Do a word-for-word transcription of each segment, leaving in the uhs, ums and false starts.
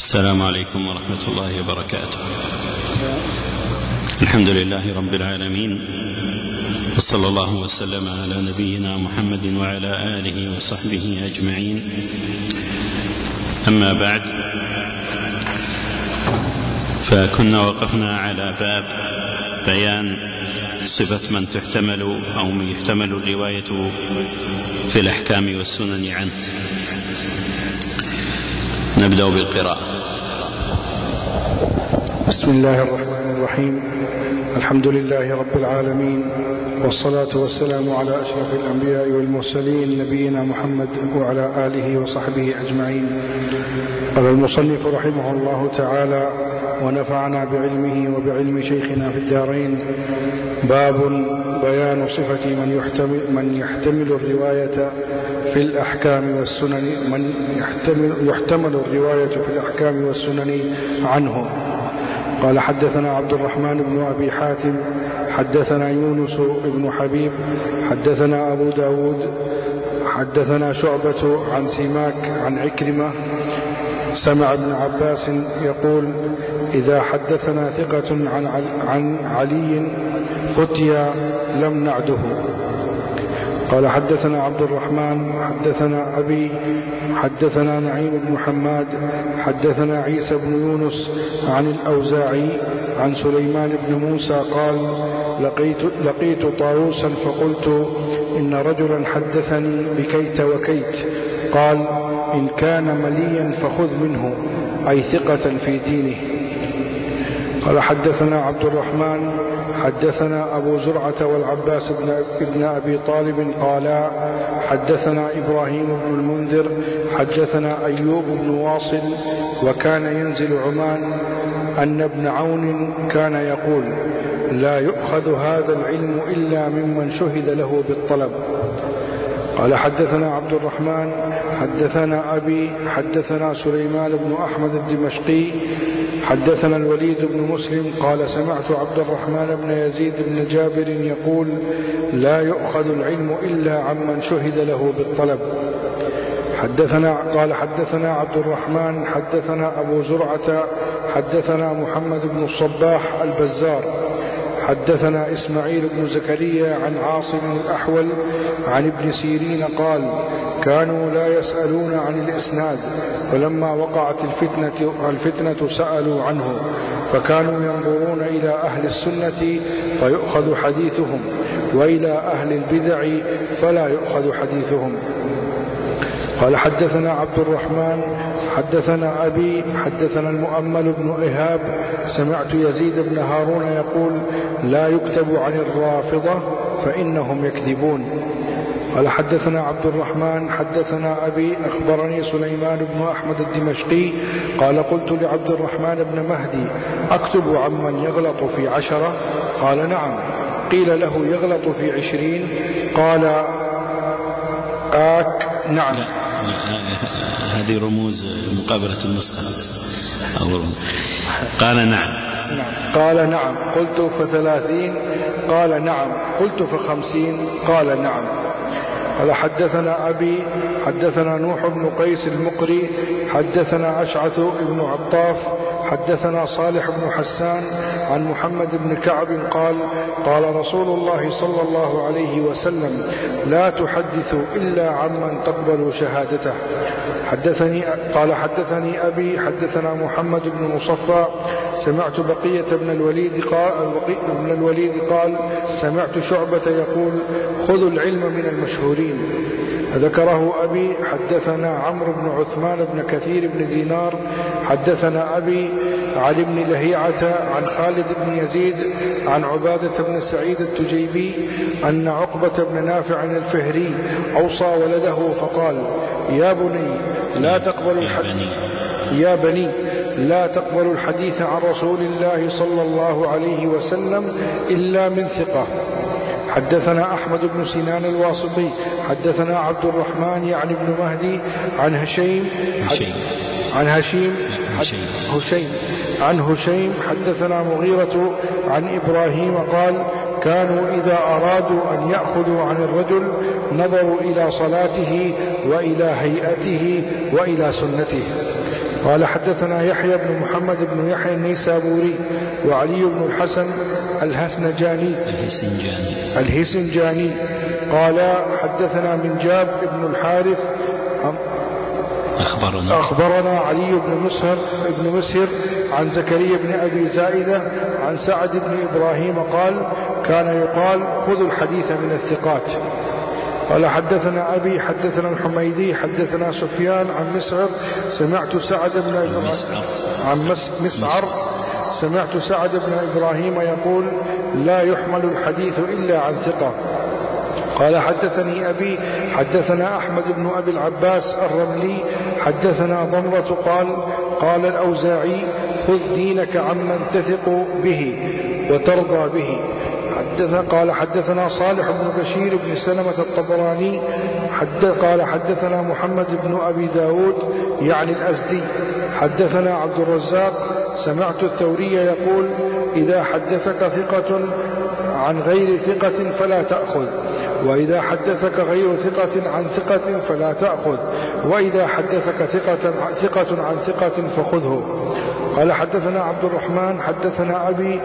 السلام عليكم ورحمة الله وبركاته. الحمد لله رب العالمين، وصلى الله وسلم على نبينا محمد وعلى آله وصحبه أجمعين. أما بعد، فكنا وقفنا على باب بيان صفة من تحتمل أو من يحتمل الرواية في الأحكام والسنن عنه. نبدأ بالقراءة. بسم الله الرحمن الرحيم. الحمد لله رب العالمين، والصلاة والسلام على أشرف الأنبياء والمرسلين نبينا محمد وعلى آله وصحبه أجمعين. قال المصنف رحمه الله تعالى: ونفعنا بعلمه وبعلم شيخنا في الدارين. باب بيان صفة من يحتمل, من يحتمل الرواية في الأحكام والسنن من يحتمل, يحتمل الرواية في الأحكام والسنن عنه. قال: حدثنا عبد الرحمن بن أبي حاتم حدثنا يونس بن حبيب حدثنا أبو داود حدثنا شعبة عن سماك عن عكرمة سمع ابن عباس يقول: إذا حدثنا ثقة عن, عن علي فتيا لم نعده. قال: حدثنا عبد الرحمن حدثنا أبي حدثنا نعيم بن حماد حدثنا عيسى بن يونس عن الأوزاعي عن سليمان بن موسى قال: لقيت, لقيت طاووسا فقلت: إن رجلا حدثني بكيت وكيت. قال: إن كان مليا فخذ منه، أي ثقة في دينه. قال: حدثنا عبد الرحمن حدثنا أبو زرعة والعباس بن أبي طالب قالا: حدثنا إبراهيم بن المنذر حدثنا أيوب بن واصل وكان ينزل عمان أن ابن عون كان يقول: لا يؤخذ هذا العلم إلا ممن شهد له بالطلب. قال: حدثنا عبد الرحمن حدثنا أبي حدثنا سليمان بن أحمد الدمشقي حدثنا الوليد بن مسلم قال: سمعت عبد الرحمن بن يزيد بن جابر يقول: لا يؤخذ العلم إلا عمن شهد له بالطلب. حدثنا قال: حدثنا عبد الرحمن حدثنا أبو زرعة حدثنا محمد بن الصباح البزار حدثنا إسماعيل بن زكريا عن عاصم الأحول عن ابن سيرين قال: كانوا لا يسألون عن الإسناد، ولما وقعت الفتنة, الفتنة سألوا عنه، فكانوا ينظرون إلى أهل السنة فيؤخذ حديثهم، وإلى أهل البدع فلا يؤخذ حديثهم. قال: حدثنا عبد الرحمن حدثنا أبي حدثنا المؤمل بن إهاب سمعت يزيد بن هارون يقول: لا يكتب عن الرافضة فإنهم يكذبون. قال: حدثنا عبد الرحمن حدثنا أبي أخبرني سليمان بن أحمد الدمشقي قال: قلت لعبد الرحمن بن مهدي: أكتب عمن يغلط في عشرة؟ قال: نعم. قيل له: يغلط في عشرين؟ قال: آك نعم. هذه رموز مقابلة النسخة. قال: نعم. قال: نعم. قلت: فثلاثين؟ قال: نعم. قلت: فخمسين؟ قال: نعم. قال: حدثنا أبي حدثنا نوح بن قيس المقري حدثنا أشعث بن عطاف حدثنا صالح بن حسان عن محمد بن كعب قال: قال رسول الله صلى الله عليه وسلم: لا تحدثوا إلا عمن تقبلوا شهادته. حدثني قال: حدثني أبي حدثنا محمد بن مصفى سمعت بقية بن الوليد قال, بن الوليد قال: سمعت شعبة يقول: خذوا العلم من المشهورين. ذكره أبي. حدثنا عمرو بن عثمان بن كثير بن دينار حدثنا أبي عن ابن لهيعة عن خالد بن يزيد عن عبادة بن سعيد التجيبي أن عقبة بن نافع الفهري أوصى ولده فقال: يا بني لا تقبلوا الحديث يا بني لا تقبلوا الحديث عن رسول الله صلى الله عليه وسلم إلا من ثقة. حدثنا أحمد بن سنان الواسطي حدثنا عبد الرحمن يعني ابن مهدي عن هشيم عن هشيم هشيم عن هشيم حدثنا مغيرة عن إبراهيم قال: كانوا إذا أرادوا أن يأخذوا عن الرجل نظروا إلى صلاته وإلى هيئته وإلى سنته. قال حدثنا يحيى بن محمد بن يحيى النيسابوري وعلي بن الحسن الهسنجاني الهسنجاني قال حدثنا من جاب بن الحارث أخبرنا, أخبرنا علي بن مسهر بن مسهر عن زكريا بن أبي زائدة عن سعد بن إبراهيم قال كان يقال خذوا الحديث من الثقات. قال حدثنا أبي حدثنا الحميدي حدثنا سفيان عن مسعر سمعت سعد بن إبراهيم عن مسعر سمعت سعد بن إبراهيم يقول لا يحمل الحديث إلا عن ثقة. قال حدثني أبي حدثنا أحمد بن أبي العباس الرملي حدثنا ضمرة قال قال الأوزاعي خذ دينك عمن تثق به وترضى به. حدث قال حدثنا صالح بن بشير بن سلمة الطبراني حد قال حدثنا محمد بن أبي داود يعني الأزدي حدثنا عبد الرزاق سمعت الثوري يقول إذا حدثك ثقة عن غير ثقة فلا تأخذ، وإذا حدثك غير ثقة عن ثقة فلا تأخذ، وإذا حدثك ثقة, ثقة عن ثقة فخذه. قال حدثنا عبد الرحمن حدثنا أبي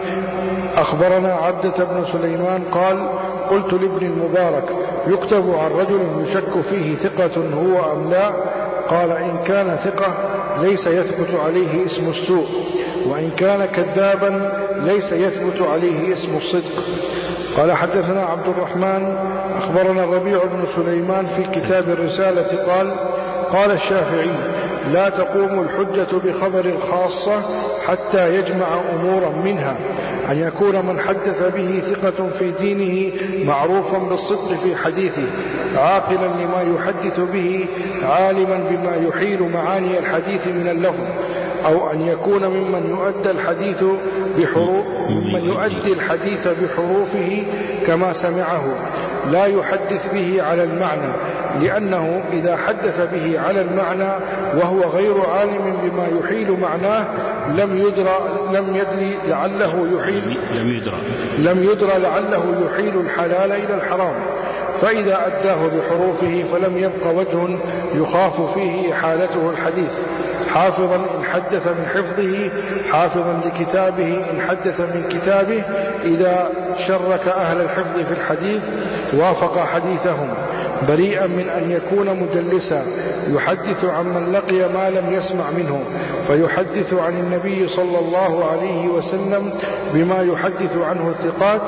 أخبرنا عبدة بن سليمان قال قلت لابن المبارك يكتب عن رجل يشك فيه ثقة هو أم لا؟ قال إن كان ثقة ليس يثبت عليه اسم السوء، وإن كان كذابا ليس يثبت عليه اسم الصدق. قال حدثنا عبد الرحمن أخبرنا الربيع بن سليمان في كتاب الرسالة قال قال الشافعي لا تقوم الحجة بخبر الخاصة حتى يجمع أمورا منها أن يكون من حدث به ثقة في دينه معروفا بالصدق في حديثه عاقلا لما يحدث به عالما بما يحيل معاني الحديث من اللفظ، أو أن يكون ممن يؤدى الحديث بحروف ممن يؤدي الحديث بحروفه كما سمعه لا يحدث به على المعنى، لأنه إذا حدث به على المعنى وهو غير عالم بما يحيل معناه لم يدرى لم يدري لعله يحيل لم يدرى لم يدرى لعله يحيل الحلال إلى الحرام، فإذا أداه بحروفه فلم يبق وجه يخاف فيه إحالته الحديث. حافظا إن حدث من حفظه حافظا لكتابه إن حدث من كتابه، إذا شرك أهل الحفظ في الحديث وافق حديثهم. بريئا من أن يكون مدلسا يحدث عمن لقي ما لم يسمع منه فيحدث عن النبي صلى الله عليه وسلم بما يحدث عنه الثقات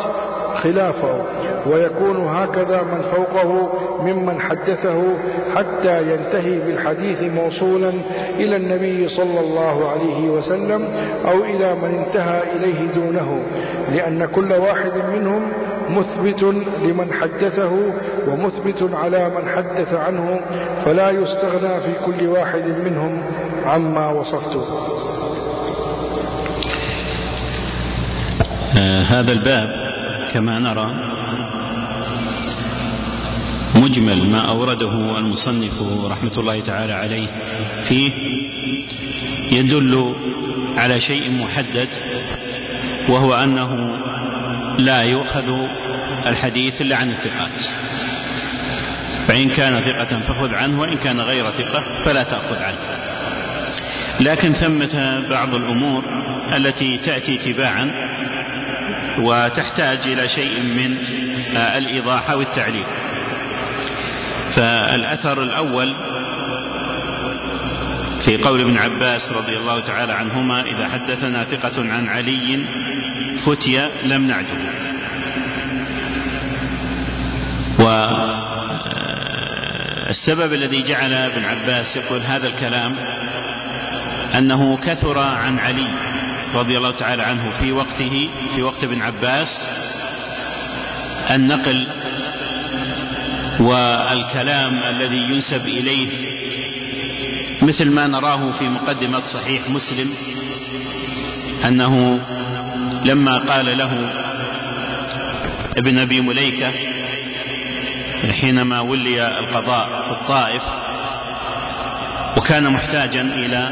خلافه، ويكون هكذا من فوقه ممن حدثه حتى ينتهي بالحديث موصولا إلى النبي صلى الله عليه وسلم أو إلى من انتهى إليه دونه، لأن كل واحد منهم مثبت لمن حدثه ومثبت على من حدث عنه، فلا يستغنى في كل واحد منهم عما وصفته. آه هذا الباب كما نرى مجمل ما أورده المصنف رحمة الله تعالى عليه فيه يدل على شيء محدد، وهو أنه لا يؤخذ الحديث إلا عن الثقات، فإن كان ثقة فخذ عنه، وإن كان غير ثقة فلا تأخذ عنه. لكن ثمة بعض الأمور التي تأتي تباعا وتحتاج إلى شيء من الإيضاح والتعليل. فالأثر الأول في قول ابن عباس رضي الله تعالى عنهما إذا حدثنا ثقة عن علي فتي لم نعده. والسبب الذي جعل ابن عباس يقول هذا الكلام أنه كثر عن علي رضي الله تعالى عنه في وقته في وقت ابن عباس النقل والكلام الذي ينسب إليه، مثل ما نراه في مقدمة صحيح مسلم أنه لما قال له ابن أبي مليكة حينما ولي القضاء في الطائف وكان محتاجا إلى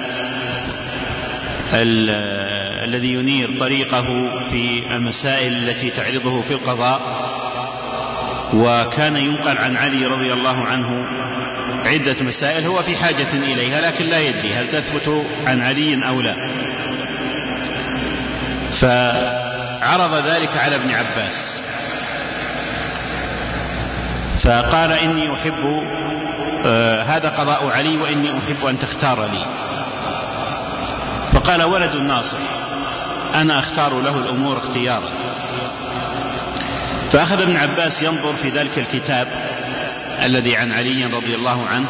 الذي ينير طريقه في المسائل التي تعرضه في القضاء، وكان ينقل عن علي رضي الله عنه عدة مسائل هو في حاجة إليها لكن لا يدري هل تثبت عن علي أو لا. فعرض ذلك على ابن عباس فقال إني أحب آه هذا قضاء علي وإني أحب أن تختار لي. فقال ولد الناصح أنا أختار له الأمور اختيارا. فأخذ ابن عباس ينظر في ذلك الكتاب الذي عن علي رضي الله عنه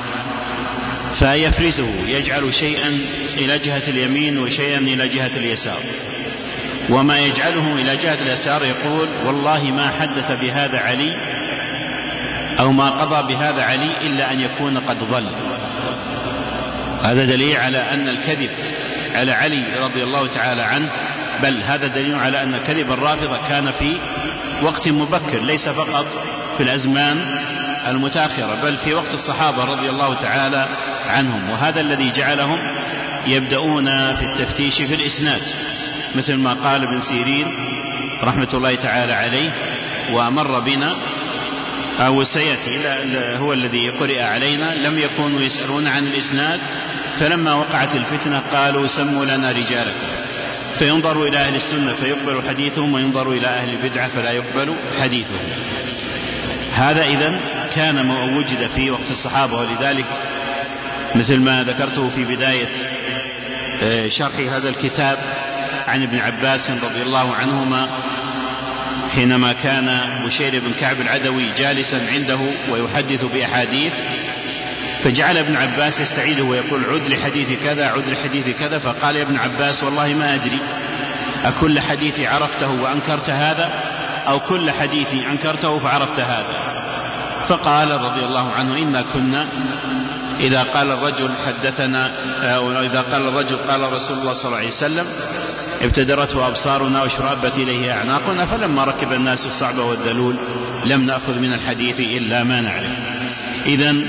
فيفرزه يجعل شيئا إلى جهة اليمين وشيئا إلى جهة اليسار، وما يجعله إلى جهة اليسار يقول والله ما حدث بهذا علي أو ما قضى بهذا علي إلا أن يكون قد ضل. هذا دليل على أن الكذب على علي رضي الله تعالى عنه، بل هذا دليل على أن كذب الرافضة كان في وقت مبكر ليس فقط في الأزمان المتأخرة بل في وقت الصحابة رضي الله تعالى عنهم. وهذا الذي جعلهم يبدأون في التفتيش في الإسناد مثل ما قال ابن سيرين رحمة الله تعالى عليه ومر بنا أو سيأتي هو الذي قرئ علينا لم يكونوا يسألون عن الإسناد فلما وقعت الفتنة قالوا سموا لنا رجالكم، فينظر إلى أهل السنة فيقبل حديثهم وينظر إلى أهل البدعة فلا يقبل حديثهم. هذا إذن كان ما وجد في وقت الصحابة، ولذلك مثل ما ذكرته في بداية شرح هذا الكتاب عن ابن عباس رضي الله عنهما حينما كان بشير بن كعب العدوي جالسا عنده ويحدث بأحاديث فجعل ابن عباس يستعيده ويقول عد لحديث كذا عد لحديث كذا، فقال يا ابن عباس والله ما أدري أكل حديث عرفته وأنكرت هذا أو كل حديث أنكرته فعرفت هذا؟ فقال رضي الله عنه إنا كنا إذا قال الرجل حدثنا أو إذا قال الرجل قال رسول الله صلى الله عليه وسلم ابتدرته أبصارنا وشرابت إليه أعناقنا، فلما ركب الناس الصعب والذلول لم نأخذ من الحديث إلا ما نعرف. إذن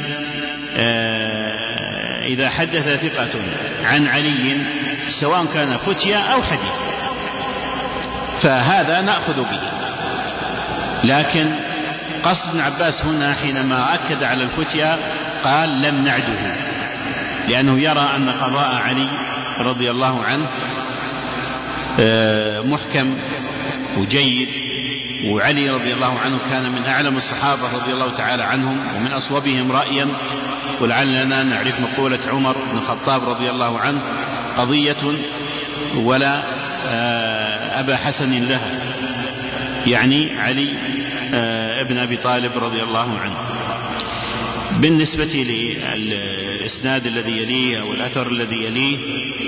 إذا حدث ثقة عن علي سواء كان فتيا أو حديث فهذا نأخذ به، لكن قصد ابن عباس هنا حينما أكد على الفتيا قال لم نعده، لأنه يرى أن قضاء علي رضي الله عنه محكم وجيد، وعلي رضي الله عنه كان من أعلم الصحابة رضي الله تعالى عنهم ومن أصوبهم رأيا، ولعلنا نعرف مقولة عمر بن الخطاب رضي الله عنه قضية ولا أبا حسن لها، يعني علي ابن أبي طالب رضي الله عنه. بالنسبة للإسناد الذي يليه أو الأثر الذي يليه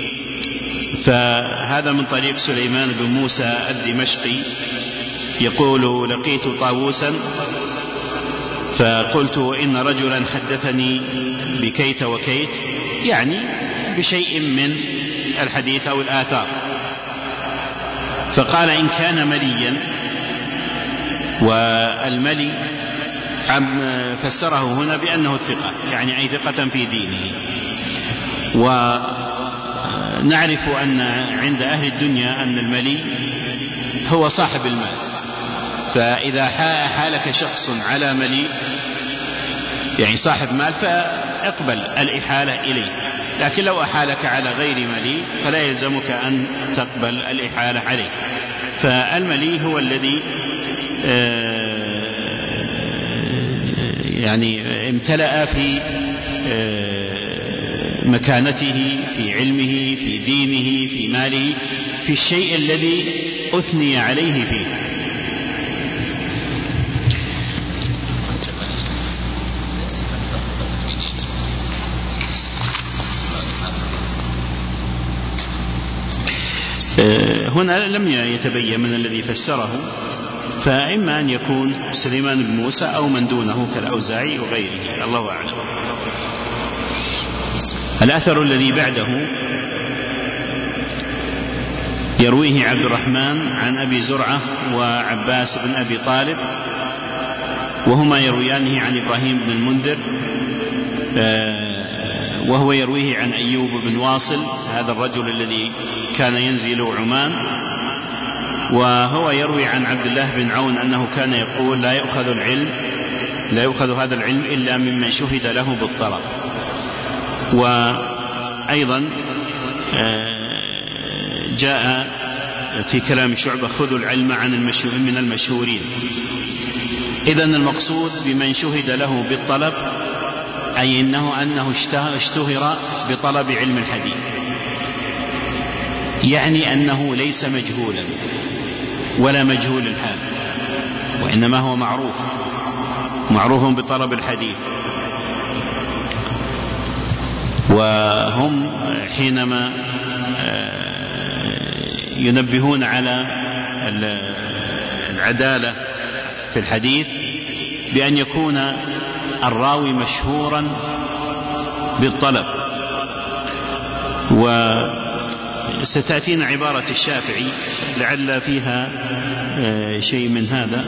فهذا من طريق سليمان بن موسى الدمشقي يقول لقيت طاووسا فقلت إن رجلا حدثني بكيت وكيت، يعني بشيء من الحديث أو الآثار، فقال إن كان مليا، والملي فسره هنا بأنه الثقة يعني أي ثقة في دينه. ونعرف أن عند أهل الدنيا أن الملي هو صاحب المال، فإذا حالك شخص على ملي يعني صاحب مال فاقبل الإحالة إليه، لكن لو أحالك على غير ملي فلا يلزمك أن تقبل الإحالة عليه. فالملي هو الذي يعني امتلأ في مكانته في علمه في دينه في ماله في الشيء الذي أثني عليه فيه. هنا لم يتبين من الذي فسره، فإما أن يكون سليمان بن موسى أو من دونه كالأوزاعي وغيره، الله أعلم. الأثر الذي بعده يرويه عبد الرحمن عن أبي زرعة وعباس بن أبي طالب، وهما يرويانه عن إبراهيم بن المنذر، وهو يرويه عن أيوب بن واصل هذا الرجل الذي كان ينزل عمان، وهو يروي عن عبد الله بن عون أنه كان يقول لا يؤخذ العلم لا يؤخذ هذا العلم إلا ممن شهد له بالطلب. وأيضا جاء في كلام شعبة خذوا العلم عن المشهور من المشهورين. إذن المقصود بمن شهد له بالطلب أي إنه أنه اشتهر بطلب علم الحديث، يعني أنه ليس مجهولا ولا مجهول الحال، وإنما هو معروف معروف بطلب الحديث. وهم حينما ينبهون على العدالة في الحديث بأن يكون الراوي مشهورا بالطلب. وستأتينا عبارة الشافعي لعل فيها شيء من هذا،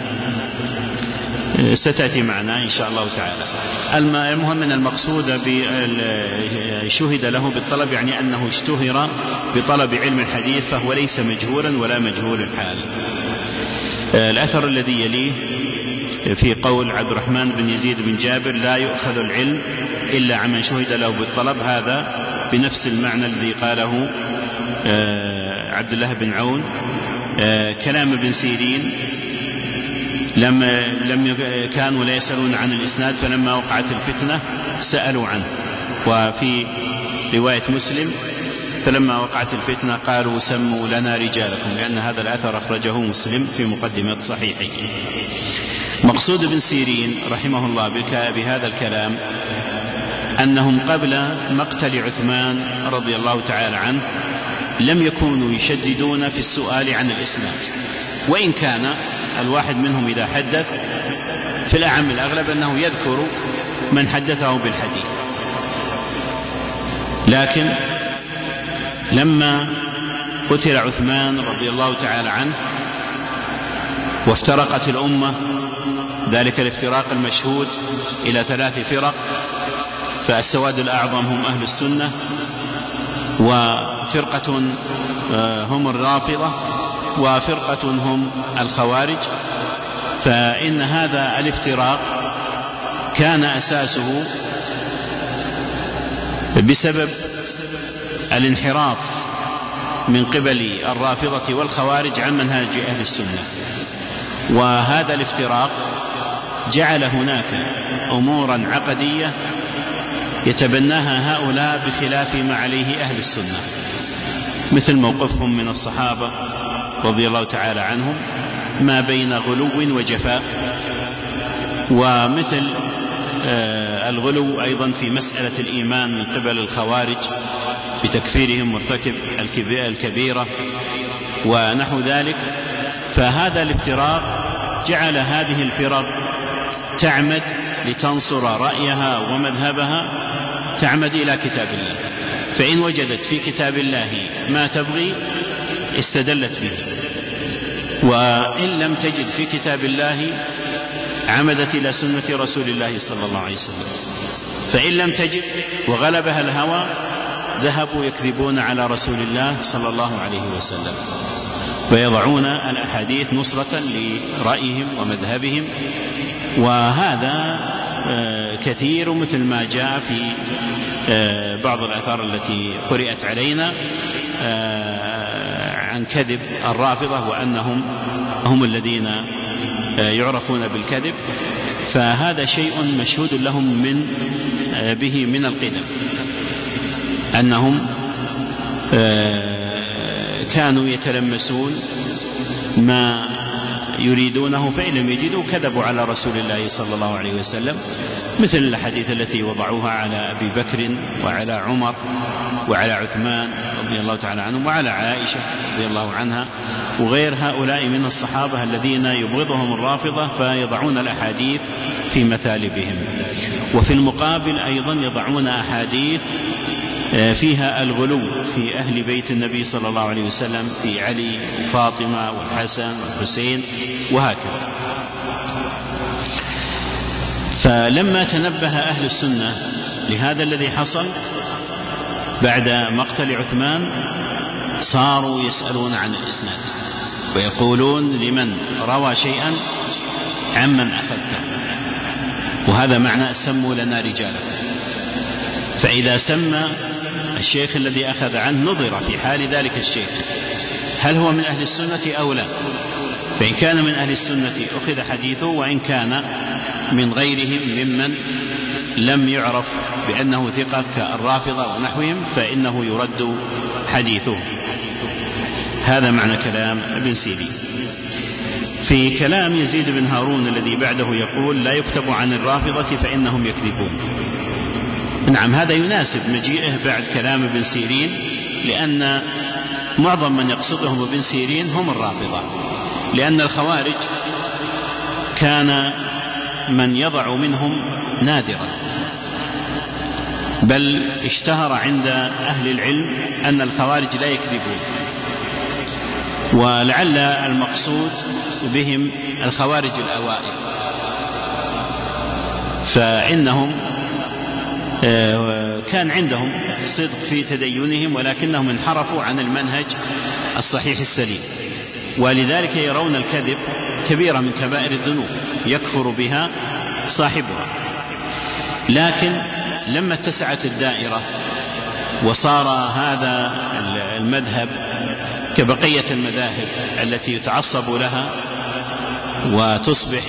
ستأتي معنا إن شاء الله تعالى. المهم من المقصود شهد له بالطلب يعني أنه اشتهر بطلب علم الحديث، فهو ليس مجهولا ولا مجهول الحال. الأثر الذي يليه في قول عبد الرحمن بن يزيد بن جابر لا يؤخذ العلم إلا عمن شهد له بالطلب، هذا بنفس المعنى الذي قاله عبد الله بن عون. كلام ابن سيرين لما لم كانوا لا يسألون عن الإسناد، فلما وقعت الفتنة سألوا عنه. وفي رواية مسلم فلما وقعت الفتنة قالوا سموا لنا رجالكم، لأن هذا الأثر أخرجه مسلم في مقدمة صحيحه. مقصود ابن سيرين رحمه الله بهذا الكلام أنهم قبل مقتل عثمان رضي الله تعالى عنه لم يكونوا يشددون في السؤال عن الإسناد، وإن كان الواحد منهم إذا حدث في الأعم الأغلب أنه يذكر من حدثه بالحديث. لكن لما قتل عثمان رضي الله تعالى عنه وافترقت الأمة ذلك الافتراق المشهود إلى ثلاث فرق، فالسواد الأعظم هم أهل السنة، وفرقة هم الرافضة، وفرقة هم الخوارج. فإن هذا الافتراق كان أساسه بسبب الانحراف من قبل الرافضة والخوارج عن منهج أهل السنة، وهذا الافتراق جعل هناك أمورا عقدية يتبناها هؤلاء بخلاف ما عليه أهل السنة، مثل موقفهم من الصحابة رضي الله تعالى عنهم ما بين غلو وجفاء، ومثل الغلو أيضا في مسألة الإيمان من قبل الخوارج بتكفيرهم مرتكب الكبيرة ونحو ذلك. فهذا الافتراق جعل هذه الفرق تعمد لتنصر رأيها ومذهبها، تعمد إلى كتاب الله، فإن وجدت في كتاب الله ما تبغي استدلت به، وإن لم تجد في كتاب الله عمدت إلى سنة رسول الله صلى الله عليه وسلم، فإن لم تجد وغلبها الهوى ذهبوا يكذبون على رسول الله صلى الله عليه وسلم، ويضعون الأحاديث نصرة لرأيهم ومذهبهم. وهذا كثير مثل ما جاء في بعض الآثار التي قرأت علينا عن كذب الرافضة وأنهم هم الذين يعرفون بالكذب. فهذا شيء مشهود لهم من به من القدم، أنهم كانوا يتلمسون ما يريدونه، فإن لم يجدوا كذبوا على رسول الله صلى الله عليه وسلم، مثل الحديث التي وضعوها على أبي بكر وعلى عمر وعلى عثمان رضي الله تعالى عنهم وعلى عائشة رضي الله عنها وغير هؤلاء من الصحابة الذين يبغضهم الرافضة، فيضعون الأحاديث في مثالبهم. وفي المقابل أيضا يضعون أحاديث فيها الغلو في أهل بيت النبي صلى الله عليه وسلم، في علي وفاطمة والحسن والحسين وهكذا. فلما تنبه أهل السنة لهذا الذي حصل بعد مقتل عثمان صاروا يسألون عن الإسناد ويقولون لمن روى شيئا عمن أخذته، وهذا معنى سموا لنا رجالكم. فإذا سمى الشيخ الذي أخذ عنه نظر في حال ذلك الشيخ هل هو من أهل السنة أو لا، فإن كان من أهل السنة أخذ حديثه، وإن كان من غيرهم ممن لم يعرف بأنه ثقة كالرافضة ونحوهم فإنه يرد حديثه. هذا معنى كلام ابن سيرين. في كلام يزيد بن هارون الذي بعده يقول لا يكتب عن الرافضة فإنهم يكذبون. نعم، هذا يناسب مجيئه بعد كلام ابن سيرين، لأن معظم من يقصدهم ابن سيرين هم الرافضة، لأن الخوارج كان من يضع منهم نادرا، بل اشتهر عند أهل العلم أن الخوارج لا يكذبون، ولعل المقصود بهم الخوارج الأوائل، فإنهم كان عندهم صدق في تدينهم ولكنهم انحرفوا عن المنهج الصحيح السليم، ولذلك يرون الكذب كبيرة من كبائر الذنوب يكفر بها صاحبها. لكن لما اتسعت الدائرة وصار هذا المذهب كبقية المذاهب التي يتعصب لها وتصبح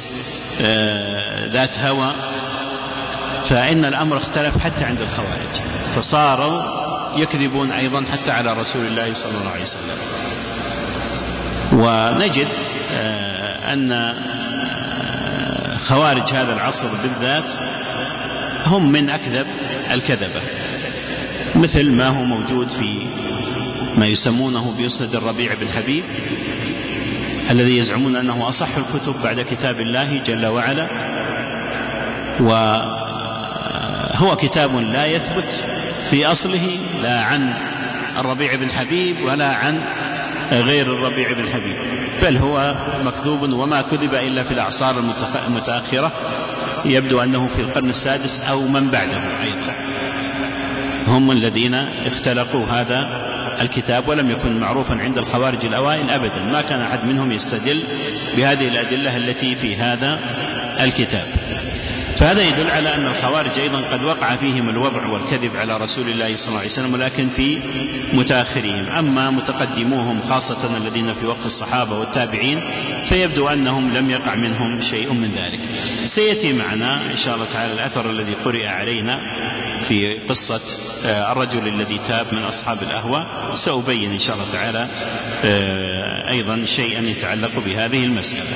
ذات هوى، فإن الأمر اختلف حتى عند الخوارج، فصاروا يكذبون أيضا حتى على رسول الله صلى الله عليه وسلم. ونجد أن خوارج هذا العصر بالذات هم من أكذب الكذبة، مثل ما هو موجود في ما يسمونه بيسند الربيع بن حبيب الذي يزعمون أنه أصح الكتب بعد كتاب الله جل وعلا، وهو كتاب لا يثبت في أصله لا عن الربيع بن حبيب ولا عن غير الربيع بن حبيب، بل هو مكذوب، وما كذب إلا في الأعصار المتأخرة، يبدو أنه في القرن السادس أو من بعده أيضا، هم الذين اختلقوا هذا الكتاب، ولم يكن معروفا عند الخوارج الأوائل أبدا، ما كان أحد منهم يستدل بهذه الأدلة التي في هذا الكتاب. فهذا يدل على أن الخوارج أيضا قد وقع فيهم الوضع والكذب على رسول الله صلى الله عليه وسلم، ولكن في متأخرين. أما متقدموهم خاصة الذين في وقت الصحابة والتابعين فيبدو أنهم لم يقع منهم شيء من ذلك. سيأتي معنا إن شاء الله تعالى الأثر الذي قرئ علينا في قصة الرجل الذي تاب من أصحاب الأهواء، سأبين إن شاء الله تعالى أيضا شيئا يتعلق بهذه المسألة.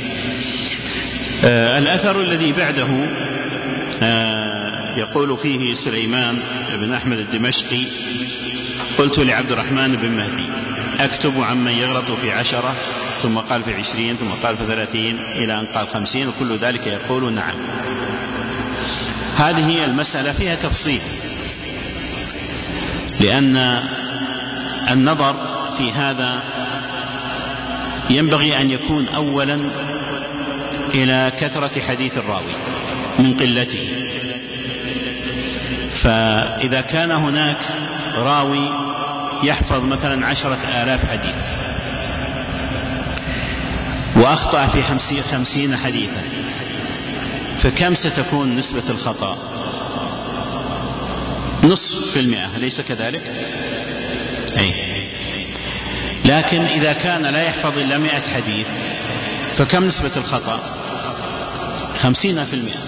الأثر الذي بعده يقول فيه سليمان بن أحمد الدمشقي: قلت لعبد الرحمن بن مهدي أكتب عمن يغلط في عشرة، ثم قال في عشرين، ثم قال في ثلاثين، إلى أن قال خمسين، وكل ذلك يقول نعم. هذه المسألة فيها تفصيل، لأن النظر في هذا ينبغي أن يكون أولا إلى كثرة حديث الراوي من قلته. فإذا كان هناك راوي يحفظ مثلا عشرة آلاف حديث وأخطأ في خمسين حديثا، فكم ستكون نسبة الخطأ؟ نصف في المئة، أليس كذلك؟ أي. لكن إذا كان لا يحفظ إلا مئة حديث فكم نسبة الخطأ؟ خمسين في المئة.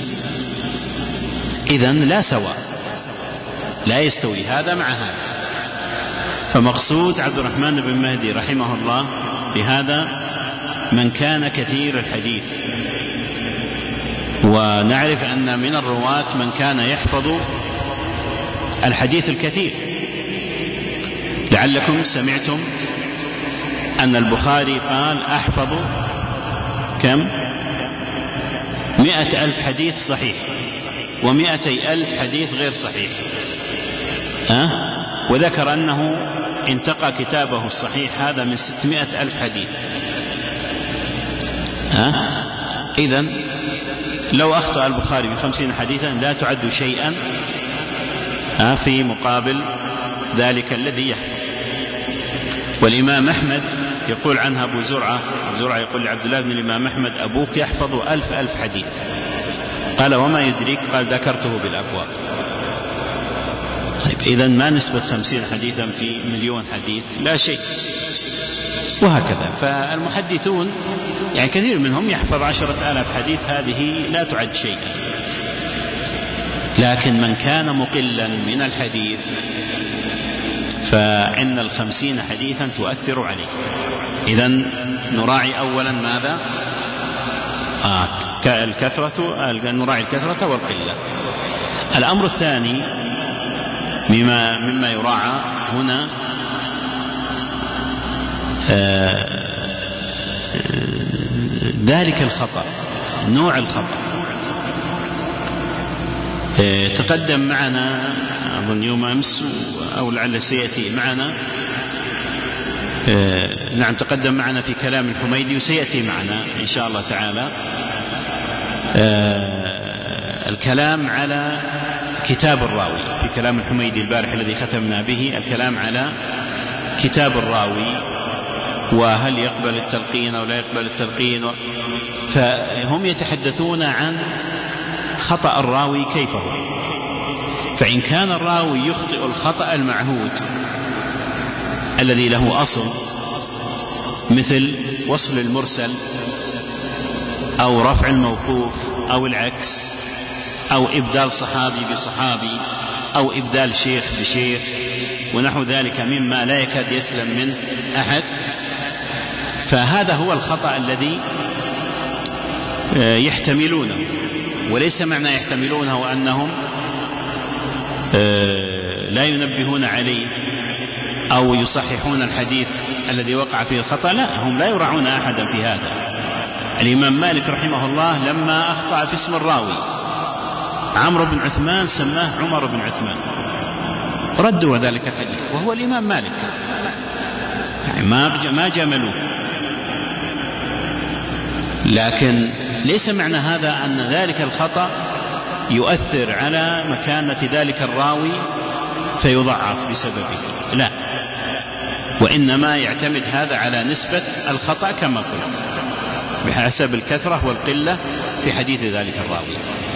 إذن لا سواء، لا يستوي هذا مع هذا. فمقصود عبد الرحمن بن مهدي رحمه الله بهذا من كان كثير الحديث، ونعرف أن من الرواة من كان يحفظ الحديث الكثير. لعلكم سمعتم أن البخاري قال أحفظ كم؟ مئة ألف حديث صحيح ومئتي ألف حديث غير صحيح، أه؟ وذكر أنه انتقى كتابه الصحيح هذا من ستمائة ألف حديث. أه؟ إذن لو أخطأ البخاري بخمسين حديثا لا تعد شيئا أه؟ في مقابل ذلك الذي يحفظ. والإمام أحمد يقول عنها أبو زرعة أبو زرعة يقول لعبد الله بن الإمام أحمد: أبوك يحفظ ألف ألف حديث. قال وما يدريك؟ قال ذكرته بالأبواب. طيب إذن ما نسبة خمسين حديثا في مليون حديث؟ لا شيء. وهكذا. فالمحدثون يعني كثير منهم يحفظ عشرة آلاف حديث، هذه لا تعد شيئا. لكن من كان مقلا من الحديث فإن الخمسين حديثا تؤثر عليه. إذن نراعي أولا ماذا؟ آه الكثرة، نراعي الكثرة والقلة. الأمر الثاني مما, مما يراعى هنا آه ذلك الخطأ، نوع الخطأ. آه تقدم معنا أظن يوم أمس أو لعل سيأتي معنا، آه نعم تقدم معنا في كلام الحميدي وسيأتي معنا إن شاء الله تعالى آه الكلام على كتاب الراوي في كلام الحميدي البارح الذي ختمنا به، الكلام على كتاب الراوي وهل يقبل التلقين أو لا يقبل التلقين. فهم يتحدثون عن خطأ الراوي كيف هو. فإن كان الراوي يخطئ الخطأ المعهود الذي له أصل مثل وصل المرسل أو رفع الموقوف أو العكس أو إبدال صحابي بصحابي أو إبدال شيخ بشيخ ونحو ذلك مما لا يكاد يسلم منه أحد، فهذا هو الخطأ الذي يحتملونه. وليس معنى يحتملونه أنهم لا ينبهون عليه أو يصححون الحديث الذي وقع فيه الخطأ، لا، هم لا يراعون أحدا في هذا. الإمام مالك رحمه الله لما أخطأ في اسم الراوي عمرو بن عثمان سماه عمر بن عثمان، ردوا ذلك الحديث وهو الإمام مالك، يعني ما ما جملوه. لكن ليس معنى هذا أن ذلك الخطأ يؤثر على مكانة ذلك الراوي فيضعف بسببه، لا، وإنما يعتمد هذا على نسبة الخطأ كما قلت بحسب الكثرة والقلة في حديث ذلك الراوي.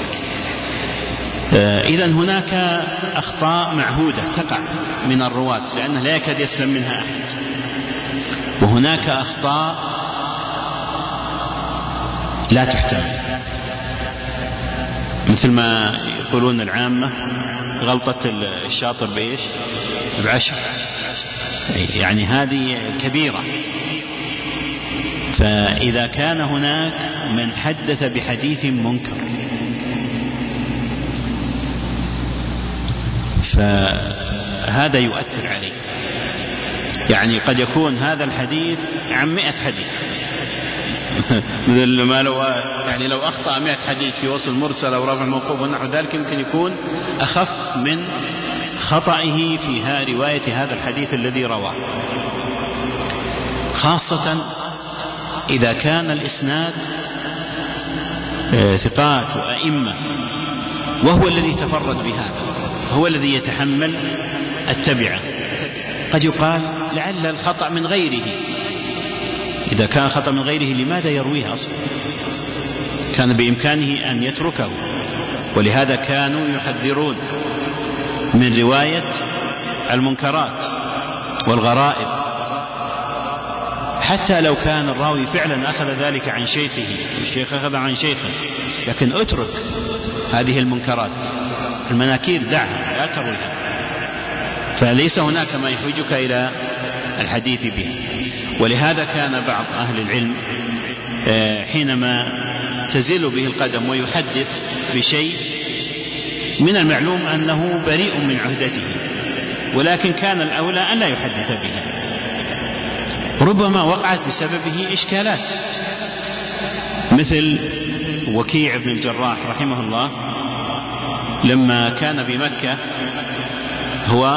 إذن هناك أخطاء معهودة تقع من الرواة لأنه لا يكاد يسلم منها أحد، وهناك أخطاء لا تحتمل، مثل ما يقولون العامة غلطة الشاطر بإيش؟ بعشر، يعني هذه كبيرة. فإذا كان هناك من حدث بحديث منكر فهذا يؤثر عليه، يعني قد يكون هذا الحديث عن مئة حديث مثل ما لو يعني لو أخطأ مئة حديث في وصل مرسل أو رفع موقوف ونحو ذلك يمكن يكون أخف من خطئه في رواية هذا الحديث الذي رواه، خاصة إذا كان الإسناد ثقات وأئمة وهو الذي تفرد بهذا، هو الذي يتحمل التبعة. قد يقال لعل الخطأ من غيره، إذا كان خطأ من غيره لماذا يرويه أصلا؟ كان بإمكانه أن يتركه. ولهذا كانوا يحذرون من رواية المنكرات والغرائب، حتى لو كان الراوي فعلا أخذ ذلك عن شيخه، الشيخ أخذ عن شيخه، لكن اترك هذه المنكرات، المناكير دعها لا ترويها، فليس هناك ما يحوجك إلى الحديث به. ولهذا كان بعض أهل العلم حينما تزل به القدم ويحدث بشيء من المعلوم أنه بريء من عهدته، ولكن كان الأولى أن لا يحدث به، ربما وقعت بسببه إشكالات، مثل وكيع بن الجراح رحمه الله لما كان بمكة، هو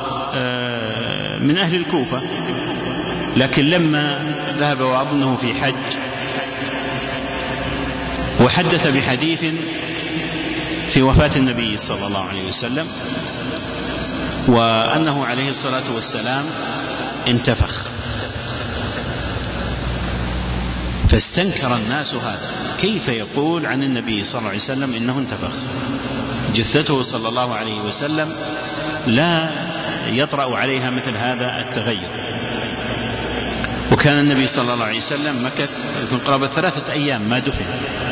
من أهل الكوفة، لكن لما ذهب وأظنه في حج وحدث بحديث في وفاة النبي صلى الله عليه وسلم وأنه عليه الصلاة والسلام انتفخ، فاستنكر الناس هذا، كيف يقول عن النبي صلى الله عليه وسلم إنه انتفخ؟ جثته صلى الله عليه وسلم لا يطرأ عليها مثل هذا التغير. وكان النبي صلى الله عليه وسلم مكث يكون قرابة ثلاثة أيام ما دفن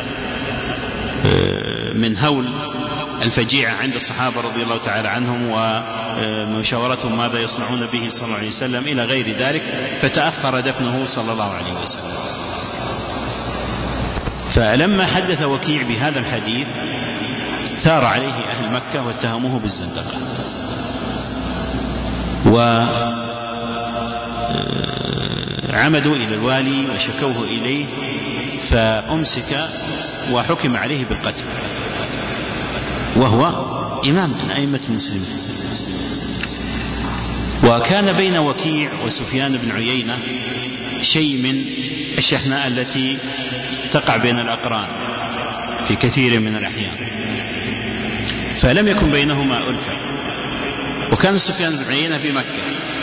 من هول الفجيعة عند الصحابة رضي الله تعالى عنهم ومشاورتهم ماذا يصنعون به صلى الله عليه وسلم إلى غير ذلك، فتأخر دفنه صلى الله عليه وسلم. فلما حدث وكيع بهذا الحديث ثار عليه أهل مكة واتهموه بالزندقة، وعمدوا إلى الوالي وشكوه إليه فأمسك وحكم عليه بالقتل، وهو إمام من أئمة المسلمين. وكان بين وكيع وسفيان بن عيينة شيء من الشحناء التي تقع بين الأقران في كثير من الأحيان، فلم يكن بينهما ألفة. وكان سفيان بن عيينة في مكة،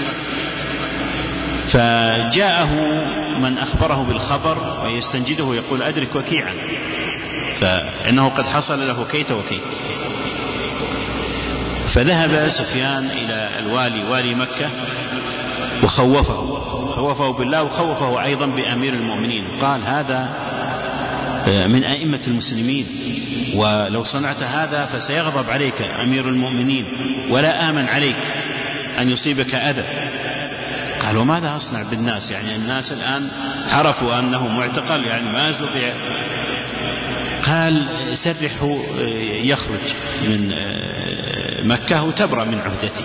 فجاءه من أخبره بالخبر ويستنجده يقول أدرك وكيعا، فإنه قد حصل له كيت وكيت. فذهب سفيان إلى الوالي والي مكة وخوفه خوفه بالله وخوفه أيضا بأمير المؤمنين، قال هذا من أئمة المسلمين، ولو صنعت هذا فسيغضب عليك أمير المؤمنين ولا آمن عليك أن يصيبك أذى. قال وماذا أصنع بالناس؟ يعني الناس الآن عرفوا أنه معتقل، يعني ما يستطيع. قال سرحوا يخرج من مكة وتبرأ من عهدته.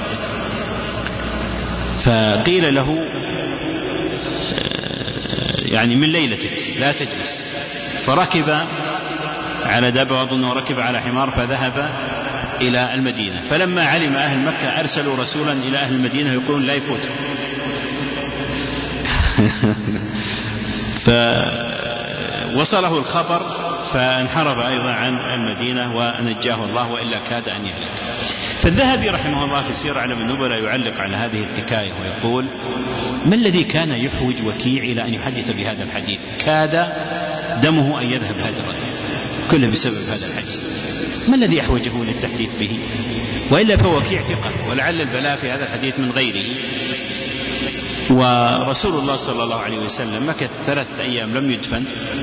فقيل له يعني من ليلتك لا تجلس، فركب على دابة وأظنه ركب على حمار فذهب إلى المدينة. فلما علم أهل مكة أرسلوا رسولا إلى أهل المدينة يقولون لا يفوت. فوصله الخبر فانحرف أيضا عن المدينة ونجاه الله، وإلا كاد أن يهلك. فالذهبي رحمه الله في سير أعلام النبلاء يعلق على هذه الحكاية ويقول ما الذي كان يحوج وكيع إلى أن يحدث بهذا الحديث؟ كاد دمه أن يذهب هدرا كله بسبب هذا الحديث. ما الذي أحوجه للتحديث به؟ وإلا فوكيع ثقة، ولعل البلاء في هذا الحديث من غيره. ورسول الله صلى الله عليه وسلم مكث ثلاثة أيام لم يدفن،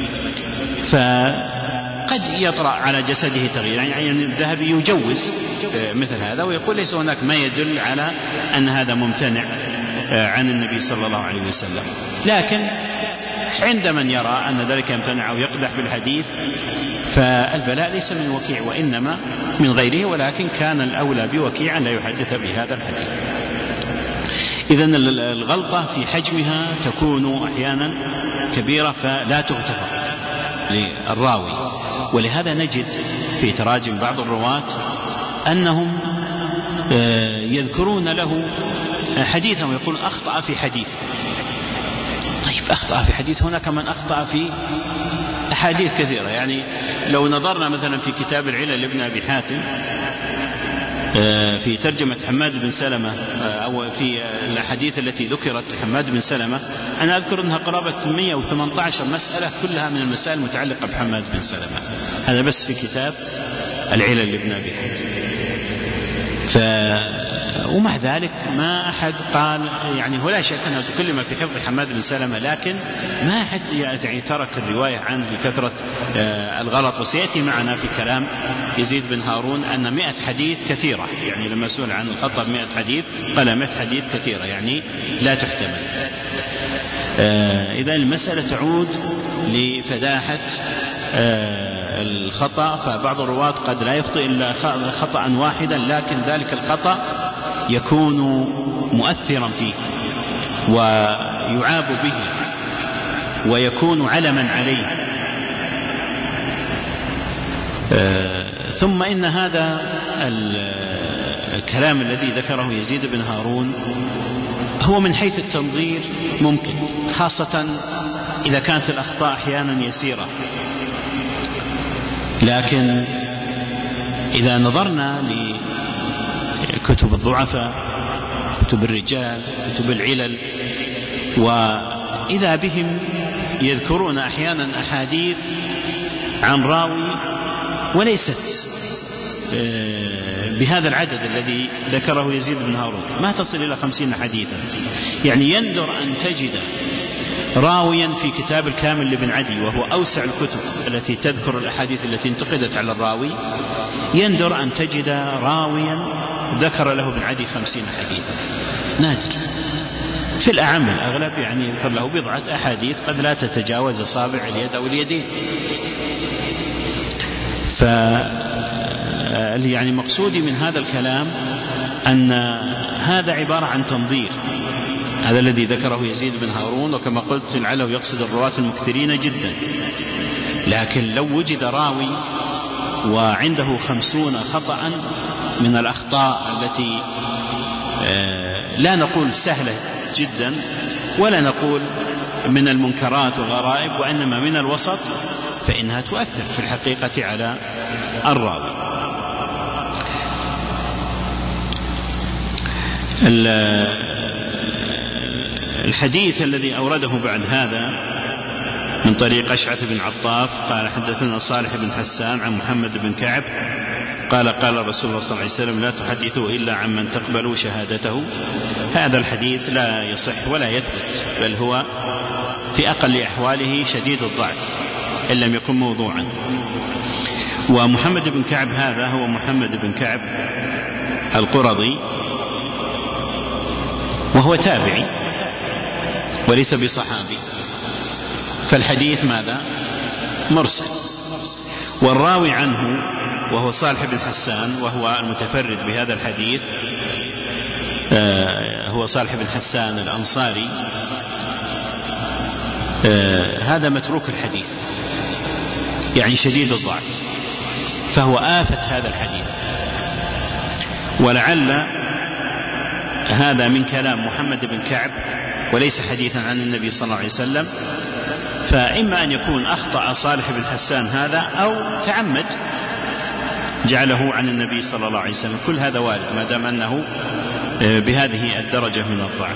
فقد يطرأ على جسده تغيير. يعني الذهبي يجوز مثل هذا ويقول ليس هناك ما يدل على أن هذا ممتنع عن النبي صلى الله عليه وسلم، لكن عند من يرى أن ذلك يمتنع أو يقدح بالحديث فالبلاء ليس من وكيع وإنما من غيره، ولكن كان الأولى بوكيع أن لا يحدث بهذا الحديث. إذن الغلطة في حجمها تكون أحيانا كبيرة فلا تغتفر للراوي، ولهذا نجد في تراجم بعض الرواة أنهم يذكرون له حديثا ويقول أخطأ في حديث. طيب أخطأ في حديث، هناك من أخطأ في أحاديث كثيرة. يعني لو نظرنا مثلا في كتاب العلل لابن أبي حاتم في ترجمة حماد بن سلمة أو في الأحاديث التي ذكرت حماد بن سلمة، أنا أذكر أنها قرابة مئة وثمانية عشر مسألة كلها من المسائل المتعلقة بحماد بن سلمة. هذا بس في كتاب العلل لابن أبي حاتم. ف ومع ذلك ما أحد قال، يعني هو لا شك أنه تكلم في حفظ حماد بن سلمة، لكن ما أحد يعني ترك الرواية عنه لكثرة الغلط. وسيأتي معنا في كلام يزيد بن هارون أن مئة حديث كثيرة، يعني لما سئل عن الخطأ مئة حديث قال مئة حديث كثيرة يعني لا تحتمل. إذا المسألة تعود لفداحة الخطأ، فبعض الرواة قد لا يخطئ إلا خطأ واحدا، لكن ذلك الخطأ يكون مؤثرا فيه ويعاب به ويكون علما عليه. ثم إن هذا الكلام الذي ذكره يزيد بن هارون هو من حيث التنظير ممكن، خاصة إذا كانت الأخطاء أحيانا يسيرة، لكن إذا نظرنا لكتب الضعفاء، كتب الرجال، كتب العلل، وإذا بهم يذكرون أحيانا أحاديث عن راوي وليست بهذا العدد الذي ذكره يزيد بن هارون، ما تصل إلى خمسين حديثا. يعني يندر أن تجد راويا في كتاب الكامل لابن عدي، وهو أوسع الكتب التي تذكر الأحاديث التي انتقدت على الراوي، يندر أن تجد راويا ذكر له ابن عدي خمسين حديثا، نادر. في الأعم الأغلب يعني يذكر له بضعة أحاديث قد لا تتجاوز أصابع اليد أو اليدين. ف يعني مقصودي من هذا الكلام أن هذا عبارة عن تنظير، هذا الذي ذكره يزيد بن هارون، وكما قلت لعله يقصد الرواة المكثرين جدا. لكن لو وجد راوي وعنده خمسون خطأ من الأخطاء التي لا نقول سهلة جدا ولا نقول من المنكرات والغرائب، وإنما من الوسط، فإنها تؤثر في الحقيقة على الراوي. الحديث الذي أورده بعد هذا من طريق أشعث بن عطاف قال حدثنا صالح بن حسان عن محمد بن كعب قال قال رسول الله صلى الله عليه وسلم لا تحدثوا إلا عمن تقبلوا شهادته. هذا الحديث لا يصح ولا يثبت، بل هو في أقل أحواله شديد الضعف إن لم يكن موضوعا. ومحمد بن كعب هذا هو محمد بن كعب القرظي، وهو تابعي وليس بصحابي، فالحديث ماذا؟ مرسل. والراوي عنه وهو صالح بن حسان وهو المتفرد بهذا الحديث آه هو صالح بن حسان الأنصاري، آه هذا متروك الحديث، يعني شديد الضعف، فهو آفة هذا الحديث. ولعل هذا من كلام محمد بن كعب وليس حديثا عن النبي صلى الله عليه وسلم، فإما أن يكون أخطأ صالح بن حسان هذا أو تعمد جعله عن النبي صلى الله عليه وسلم. كل هذا وارد ما دام أنه بهذه الدرجة من الضعف.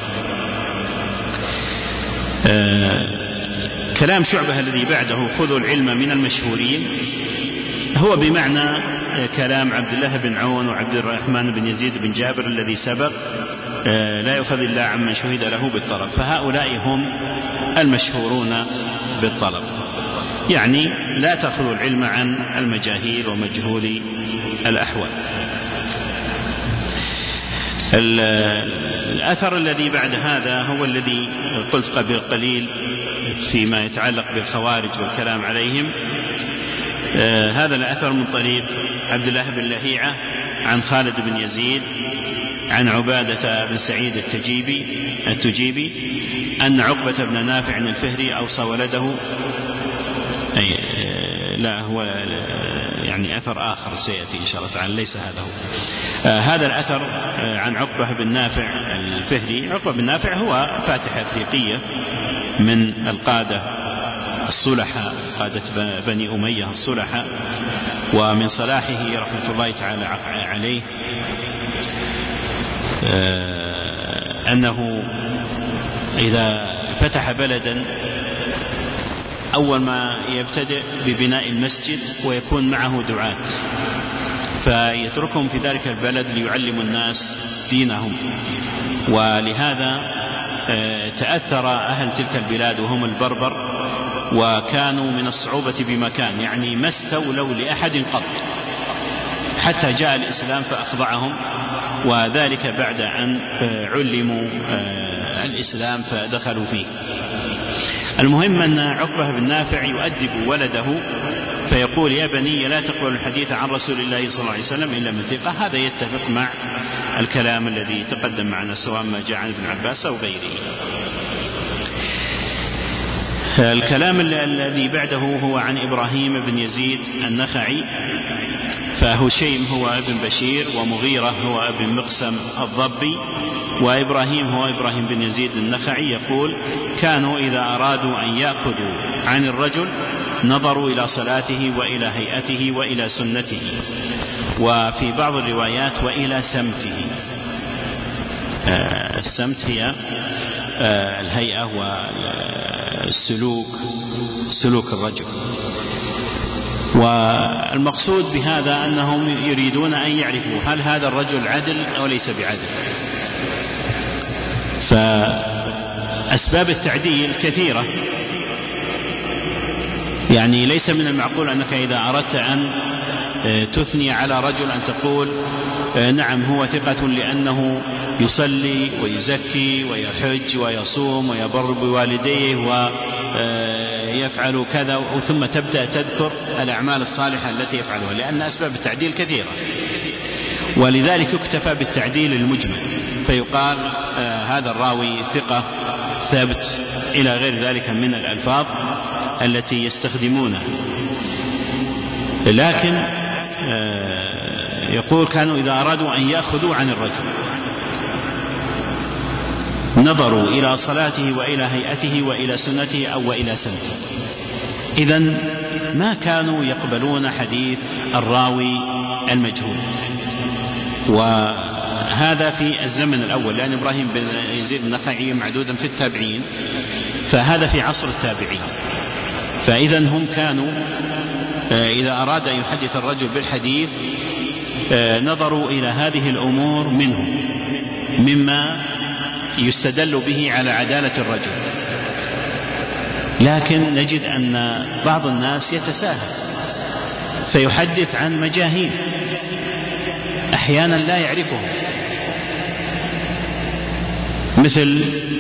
كلام شعبة الذي بعده خذوا العلم من المشهورين هو بمعنى كلام عبد الله بن عون وعبد الرحمن بن يزيد بن جابر الذي سبق، لا يؤخذ إلا عمن شهد له بالطلب، فهؤلاء هم المشهورون بالطلب. يعني لا تأخذوا العلم عن المجاهيل ومجهول الأحوال. الأثر الذي بعد هذا هو الذي قلت قبل قليل فيما يتعلق بالخوارج والكلام عليهم. هذا الأثر من طريق عبد الله بن لهيعة عن خالد بن يزيد عن عبادة بن سعيد التجيبي التجيبي أن عقبة بن نافع الفهري أوصى ولده، أي لا هو يعني أثر آخر سيأتي إن شاء الله تعالى، ليس هذا هو. آه هذا الأثر آه عن عقبة بن نافع الفهري. عقبة بن نافع هو فاتح أفريقية من القادة الصلحاء، قادة بني أمية الصلحاء، ومن صلاحه رحمة الله تعالى عليه آه أنه إذا فتح بلدا أول ما يبتدئ ببناء المسجد ويكون معه دعاة، فيتركهم في ذلك البلد ليعلموا الناس دينهم. ولهذا تأثر أهل تلك البلاد وهم البربر، وكانوا من الصعوبة بمكان، يعني ما استولوا لأحد قط حتى جاء الإسلام فأخضعهم، وذلك بعد أن علموا الإسلام فدخلوا فيه. المهم أن عقبة بن نافع يؤدب ولده فيقول يا بني لا تقبلوا الحديث عن رسول الله صلى الله عليه وسلم إلا من ثقة. هذا يتفق مع الكلام الذي تقدم معنا سواء ما جاء عن ابن عباس أو غيره. الكلام الذي بعده هو عن إبراهيم بن يزيد النخعي، فهشيم هو ابن بشير، ومغيرة هو ابن مقسم الضبي، وإبراهيم هو إبراهيم بن يزيد النخعي. يقول كانوا إذا أرادوا أن يأخذوا عن الرجل نظروا إلى صلاته وإلى هيئته وإلى سنته، وفي بعض الروايات وإلى سمته. السمت هي الهيئة والسلوك، سلوك الرجل. والمقصود بهذا أنهم يريدون أن يعرفوا هل هذا الرجل عدل أو ليس بعدل. فأسباب التعديل كثيرة، يعني ليس من المعقول أنك إذا أردت أن تثني على رجل أن تقول نعم هو ثقة لأنه يصلي ويزكي ويحج ويصوم ويبر بوالديه ويفعل كذا، ثم تبدأ تذكر الأعمال الصالحة التي يفعلها، لأن أسباب التعديل كثيرة. ولذلك يكتفى بالتعديل المجمل، فيقال هذا الراوي ثقة ثابت إلى غير ذلك من الألفاظ التي يستخدمونها. لكن يقول كانوا إذا أرادوا أن يأخذوا عن الرجل نظروا إلى صلاته وإلى هيئته وإلى سنته أو وإلى سمته. إذن ما كانوا يقبلون حديث الراوي المجهول، وهذا في الزمن الأول، لأن إبراهيم بن يزيد النخعي معدودا في التابعين، فهذا في عصر التابعين. فإذا هم كانوا إذا أراد أن يحدث الرجل بالحديث نظروا إلى هذه الأمور منه مما يستدل به على عدالة الرجل. لكن نجد أن بعض الناس يتساهل فيحدث عن مجاهيل أحيانا لا يعرفهم، مثل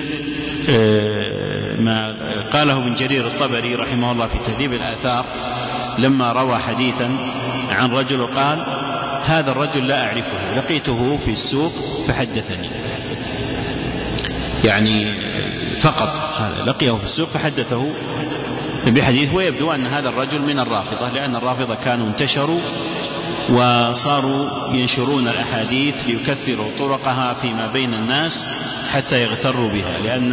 ما قاله ابن جرير الطبري رحمه الله في تهذيب الآثار لما روى حديثا عن رجل قال هذا الرجل لا أعرفه، لقيته في السوق فحدثني، يعني فقط هذا لقيه في السوق فحدثه بحديث. ويبدو أن هذا الرجل من الرافضة، لأن الرافضة كانوا انتشروا وصاروا ينشرون الأحاديث ليكثروا طرقها فيما بين الناس حتى يغتروا بها، لأن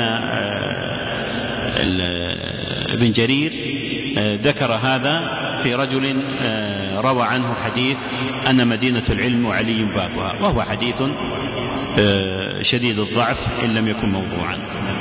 ابن جرير ذكر هذا في رجل روى عنه حديث أن مدينة العلم وعلي بابها، وهو حديث شديد الضعف إن لم يكن موضوعا.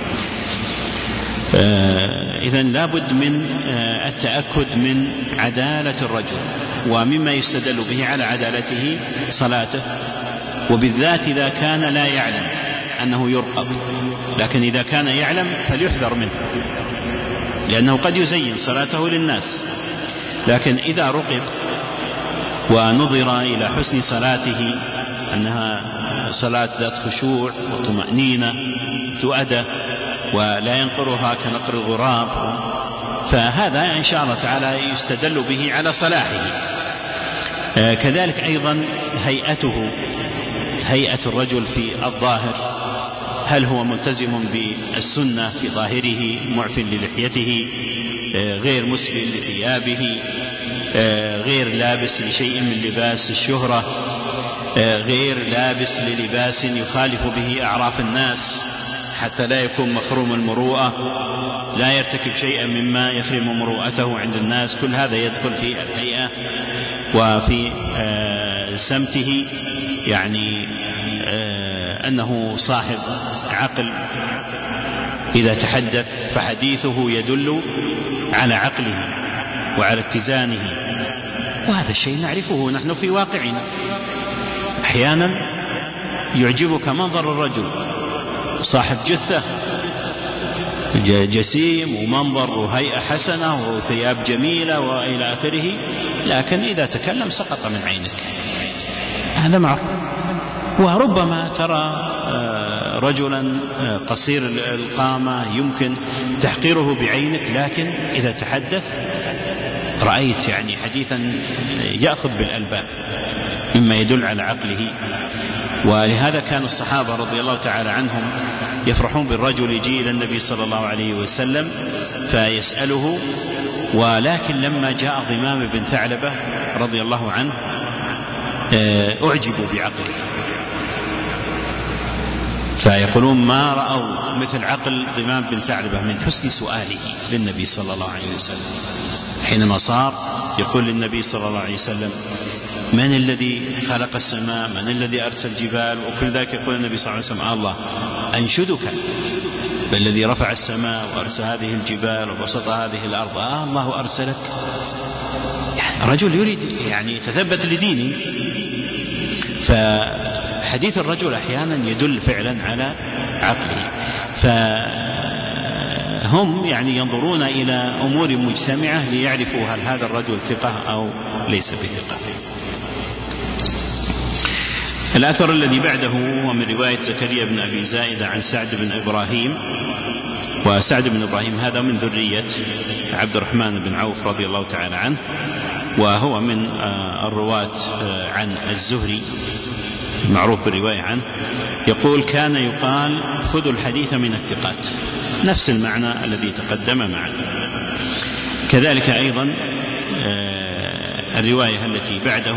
إذن لابد من التأكد من عدالة الرجل، ومما يستدل به على عدالته صلاته، وبالذات إذا كان لا يعلم أنه يرقب. لكن إذا كان يعلم فليحذر منه، لأنه قد يزين صلاته للناس. لكن إذا رقب ونظر إلى حسن صلاته أنها صلاة ذات خشوع وطمأنينة تؤدى ولا ينقرها كنقر الغراب، فهذا إن شاء الله تعالى يستدل به على صلاحه. كذلك أيضا هيئته، هيئة الرجل في الظاهر، هل هو ملتزم بالسنة في ظاهره معف للحيته، غير مسبل لثيابه، غير لابس لشيء من لباس الشهرة، غير لابس للباس يخالف به أعراف الناس حتى لا يكون مخروم المروءة، لا يرتكب شيئا مما يخرم مروءته عند الناس. كل هذا يدخل في الهيئة وفي سمته، يعني أنه صاحب عقل إذا تحدث فحديثه يدل على عقله وعلى اتزانه، وهذا الشيء نعرفه نحن في واقعنا. أحيانا يعجبك منظر الرجل صاحب جثة جسيم ومنظر وهيئة حسنة وثياب جميلة وإلى آخره، لكن إذا تكلم سقط من عينك، هذا معروف. وربما ترى رجلا قصير القامة يمكن تحقيره بعينك، لكن إذا تحدث رأيت يعني حديثا يأخذ بالألباب مما يدل على عقله. ولهذا كان الصحابة رضي الله تعالى عنهم يفرحون بالرجل يجي إلى النبي صلى الله عليه وسلم فيسأله. ولكن لما جاء ضمام بن ثعلبة رضي الله عنه أعجبوا بعقله، فيقولون ما رأوا مثل عقل ضمام بن ثعلبة من حسن سؤاله للنبي صلى الله عليه وسلم. حينما صار يقول للنبي صلى الله عليه وسلم من الذي خلق السماء، من الذي أرسل الجبال، وكل ذلك يقول النبي صلى الله عليه وسلم الله أنشدك بالذي رفع السماء وأرسل هذه الجبال وبسط هذه الأرض، آه الله أرسلك. يعني رجل يريد يعني يتثبت لدينه، فحديث الرجل أحيانا يدل فعلا على عقله، فهم يعني ينظرون إلى أمور مجتمعة ليعرفوا هل هذا الرجل ثقة أو ليس بثقة. الأثر الذي بعده هو من رواية زكريا بن أبي زائدة عن سعد بن إبراهيم، وسعد بن إبراهيم هذا من ذرية عبد الرحمن بن عوف رضي الله تعالى عنه، وهو من الرواة عن الزهري معروف بالرواية عنه. يقول: كان يقال خذوا الحديث من الثقات، نفس المعنى الذي تقدم معنا. كذلك أيضا الرواية التي بعده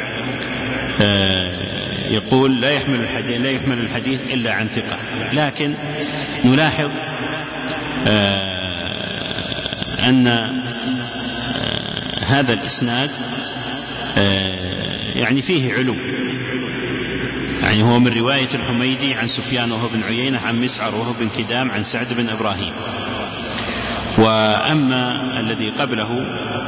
يقول: لا يحمل الحديث, لا يحمل الحديث إلا عن ثقة. لكن نلاحظ أن هذا الإسناد يعني فيه علو، يعني هو من رواية الحميدي عن سفيان وهو بن عيينة عن مسعر وهو بن كدام عن سعد بن إبراهيم. وأما الذي قبله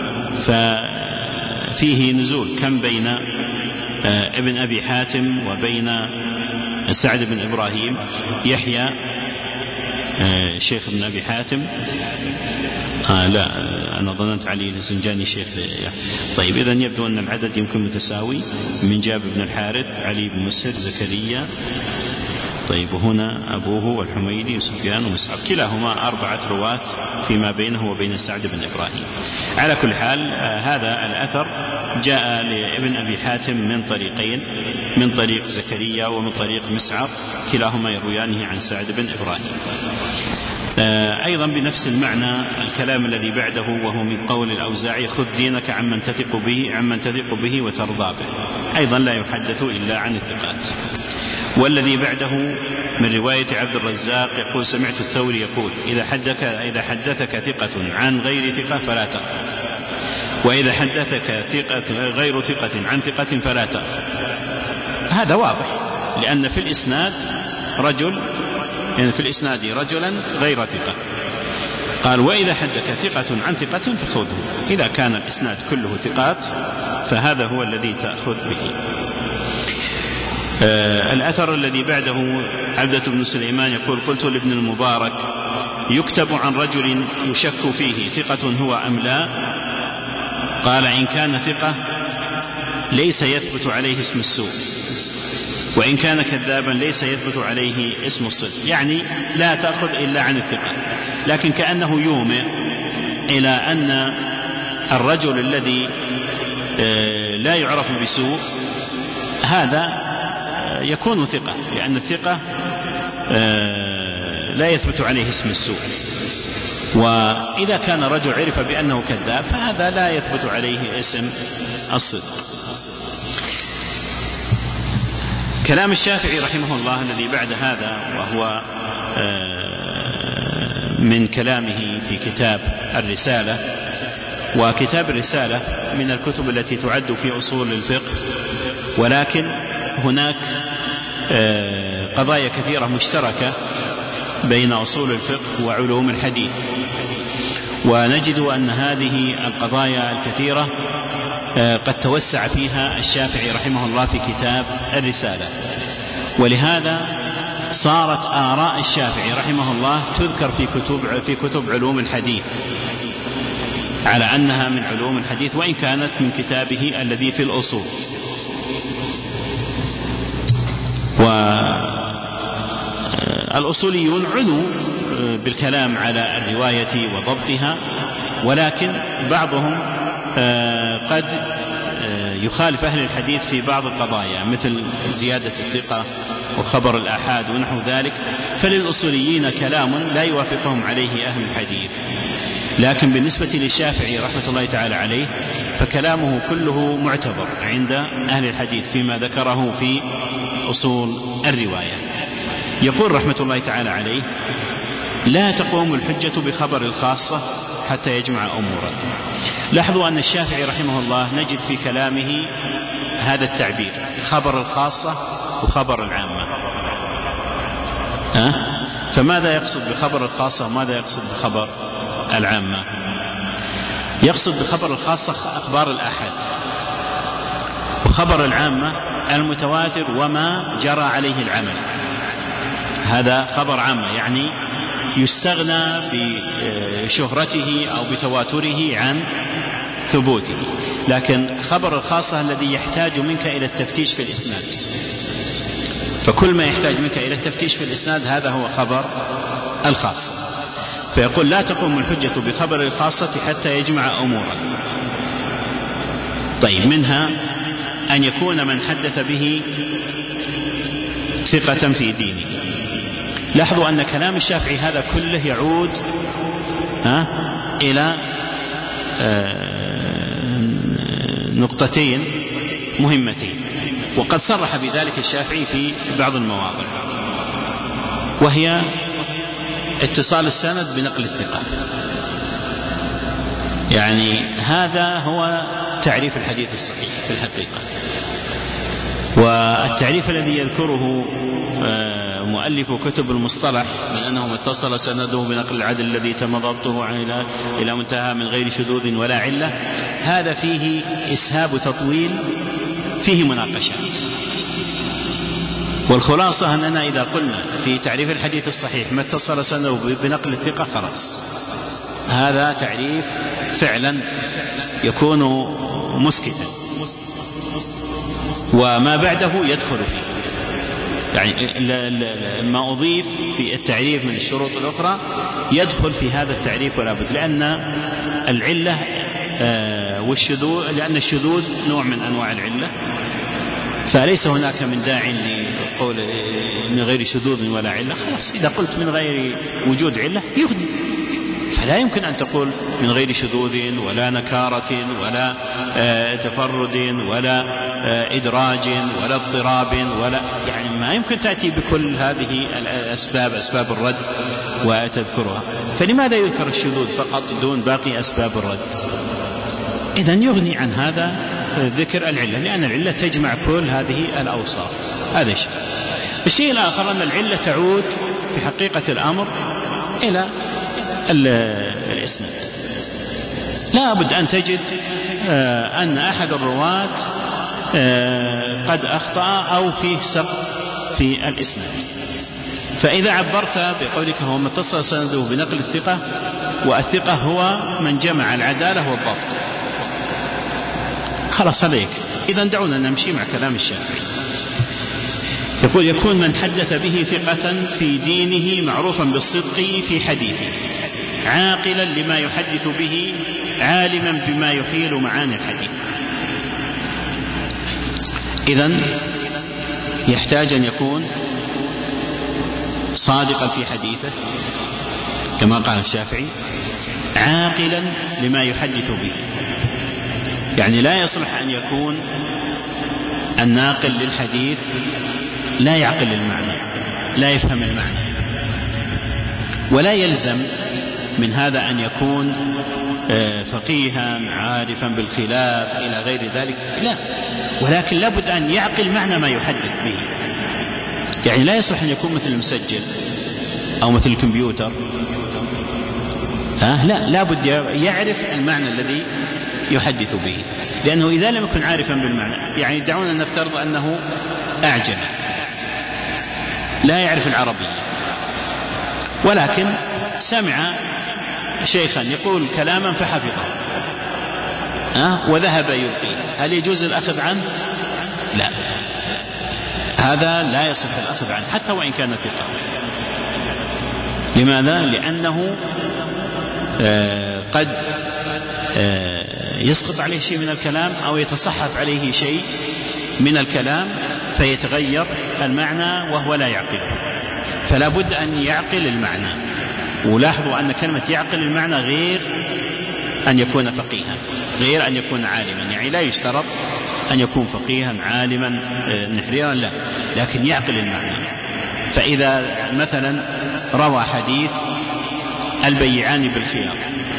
ففيه نزول كم بين ابن أبي حاتم وبين سعد بن إبراهيم. يحيى شيخ ابن أبي حاتم آه لا أنا ظننت علي الزنجاني شيخ. طيب إذن يبدو أن العدد يمكن متساوي، من جاب بن الحارث، علي بن مسهر، زكريا، طيب وهنا أبوه والحميدي وسفيان ومسعر، كلاهما أربعة رواة فيما بينه وبين سعد بن إبراهيم. على كل حال آه هذا الأثر جاء لابن أبي حاتم من طريقين، من طريق زكريا ومن طريق مسعر، كلاهما يرويانه عن سعد بن إبراهيم. آه أيضا بنفس المعنى الكلام الذي بعده وهو من قول الأوزاعي: خذ دينك عمن تثق به عمن تثق به وترضى به، أيضا لا يحدث إلا عن الثقات. والذي بعده من رواية عبد الرزاق يقول: سمعت الثوري يقول: إذا حدثك, إذا حدثك ثقة عن غير ثقة فلا تقف، وإذا حدثك ثقة غير ثقة عن ثقة فلا تقف. هذا واضح، لأن في الإسناد رجل، يعني في الإسناد رجلا غير ثقة. قال: وإذا حدثك ثقة عن ثقة فخذه. إذا كان الإسناد كله ثقات فهذا هو الذي تأخذ به. آه الأثر الذي بعده عبدة بن سليمان يقول: قلت لابن المبارك: يكتب عن رجل يشك فيه ثقة هو أم لا؟ قال: إن كان ثقة ليس يثبت عليه اسم السوء، وإن كان كذابا ليس يثبت عليه اسم الصدق. يعني لا تأخذ إلا عن الثقة، لكن كأنه يومئ إلى أن الرجل الذي لا يعرف بسوء هذا يكون ثقة، لأن الثقة لا يثبت عليه اسم السوء. وإذا كان رجل عرف بأنه كذاب فهذا لا يثبت عليه اسم الصدق. كلام الشافعي رحمه الله الذي بعد هذا وهو من كلامه في كتاب الرسالة، وكتاب الرسالة من الكتب التي تعد في أصول الفقه، ولكن هناك قضايا كثيرة مشتركة بين أصول الفقه وعلوم الحديث، ونجد أن هذه القضايا الكثيرة قد توسع فيها الشافعي رحمه الله في كتاب الرسالة، ولهذا صارت آراء الشافعي رحمه الله تذكر في كتب في كتب علوم الحديث على أنها من علوم الحديث، وإن كانت من كتابه الذي في الأصول. والأصوليون عنوا بالكلام على الرواية وضبطها، ولكن بعضهم قد يخالف أهل الحديث في بعض القضايا مثل زيادة الثقة وخبر الآحاد ونحو ذلك، فللأصوليين كلام لا يوافقهم عليه أهل الحديث. لكن بالنسبة للشافعي رحمة الله تعالى عليه فكلامه كله معتبر عند أهل الحديث فيما ذكره في أصول الرواية. يقول رحمة الله تعالى عليه: لا تقوم الحجة بخبر الخاصة حتى يجمع أمورا. لاحظوا أن الشافعي رحمه الله نجد في كلامه هذا التعبير: خبر الخاصة وخبر العامة. أه؟ فماذا يقصد بخبر الخاصة وماذا يقصد بخبر العامة؟ يقصد بخبر الخاصة أخبار الآحاد، وخبر العامة المتواتر وما جرى عليه العمل، هذا خبر عامة يعني يستغنى بشهرته أو بتواتره عن ثبوته. لكن خبر الخاصة الذي يحتاج منك إلى التفتيش في الإسناد، فكل ما يحتاج منك إلى التفتيش في الإسناد هذا هو خبر الخاصة. فيقول لا تقوم الحجة بخبر الخاصة حتى يجمع أمورا. طيب، منها أن يكون من حدث به ثقة في دينه. لاحظوا أن كلام الشافعي هذا كله يعود ها إلى نقطتين مهمتين، وقد صرح بذلك الشافعي في بعض المواضع، وهي اتصال السند بنقل الثقة. يعني هذا هو تعريف الحديث الصحيح في الحقيقة. والتعريف الذي يذكره مؤلف كتب المصطلح من أنه اتصل سنده بنقل العدل الذي تم ضبطه إلى إلى منتهى من غير شذوذ ولا علة، هذا فيه إسهاب تطويل، فيه مناقشات. والخلاصة أننا إذا قلنا في تعريف الحديث الصحيح ما اتصل سنده بنقل الثقة خلاص، هذا تعريف فعلا يكون مسكتا، وما بعده يدخل فيه. يعني ما أضيف في التعريف من الشروط الأخرى يدخل في هذا التعريف ولا بد، لأن العلة والشذوذ، لأن الشذوذ نوع من أنواع العلة، فليس هناك من داع لقول من غير شذوذ ولا علة. خلاص، إذا قلت من غير وجود علة يغني، فلا يمكن أن تقول من غير شذوذ ولا نكارة ولا تفرد ولا إدراج ولا اضطراب، ولا يعني ما يمكن تأتي بكل هذه الأسباب، أسباب الرد وتذكرها. فلماذا يذكر الشذوذ فقط دون باقي أسباب الرد؟ إذن يغني عن هذا ذكر العلة، لأن العلة تجمع كل هذه الأوصاف. هذا الشيء. الشيء الآخر أن العلة تعود في حقيقة الأمر إلى الإسناد. لا بد أن تجد أن أحد الرواة قد أخطأ أو فيه سقط في الإسناد. فإذا عبرت بقولك هو متصل سنده بنقل الثقة، والثقة هو من جمع العدالة والضبط، خلاص هذا يكفي. إذا دعونا نمشي مع كلام الشافعي. يقول يكون من حدث به ثقة في دينه معروفا بالصدق في حديثه، عاقلا لما يحدث به، عالما بما يحيل معاني الحديث. إذن يحتاج أن يكون صادقا في حديثه كما قال الشافعي، عاقلا لما يحدث به. يعني لا يصلح أن يكون الناقل للحديث لا يعقل المعنى، لا يفهم المعنى، ولا يلزم من هذا أن يكون فقيها عارفا بالخلاف إلى غير ذلك، لا، ولكن لابد أن يعقل معنى ما يحدث به. يعني لا يصلح أن يكون مثل المسجل أو مثل الكمبيوتر، ها لا، لابد يعرف المعنى الذي يحدث به، لأنه إذا لم يكن عارفا بالمعنى، يعني دعونا نفترض أنه أعجم لا يعرف العربية، ولكن سمع شيخا يقول كلاما فحفظه أه؟ وذهب يلقي، هل يجوز الأخذ عنه؟ لا، هذا لا يصح الأخذ عنه حتى وإن كان ثقة. لماذا؟ لأنه آه قد آه يسقط عليه شيء من الكلام أو يتصحف عليه شيء من الكلام فيتغير المعنى وهو لا يعقله، فلا بد أن يعقل المعنى. ولاحظوا أن كلمة يعقل المعنى غير أن يكون فقيها، غير أن يكون عالما. يعني لا يشترط أن يكون فقيها عالما نحريرا، لا، لكن يعقل المعنى. فإذا مثلا روى حديث البيعان بالخيار،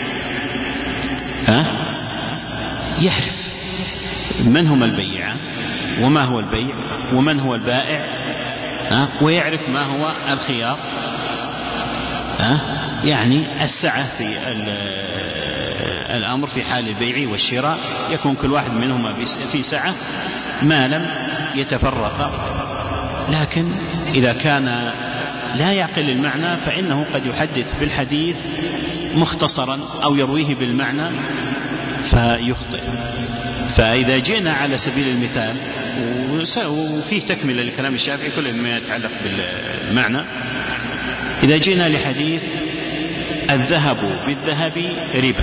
ها يعرف من هم البيعان وما هو البيع ومن هو البائع، ها ويعرف ما هو الخيار، ها يعني السعة في الأمر في حال البيع والشراء، يكون كل واحد منهما في سعة ما لم يتفرق. لكن إذا كان لا يعقل المعنى فإنه قد يحدث بالحديث مختصرا أو يرويه بالمعنى فيخطئ. فإذا جئنا على سبيل المثال، وفيه تكملة لكلام الشافعي كل ما يتعلق بالمعنى، إذا جئنا لحديث الذهب بالذهب ربا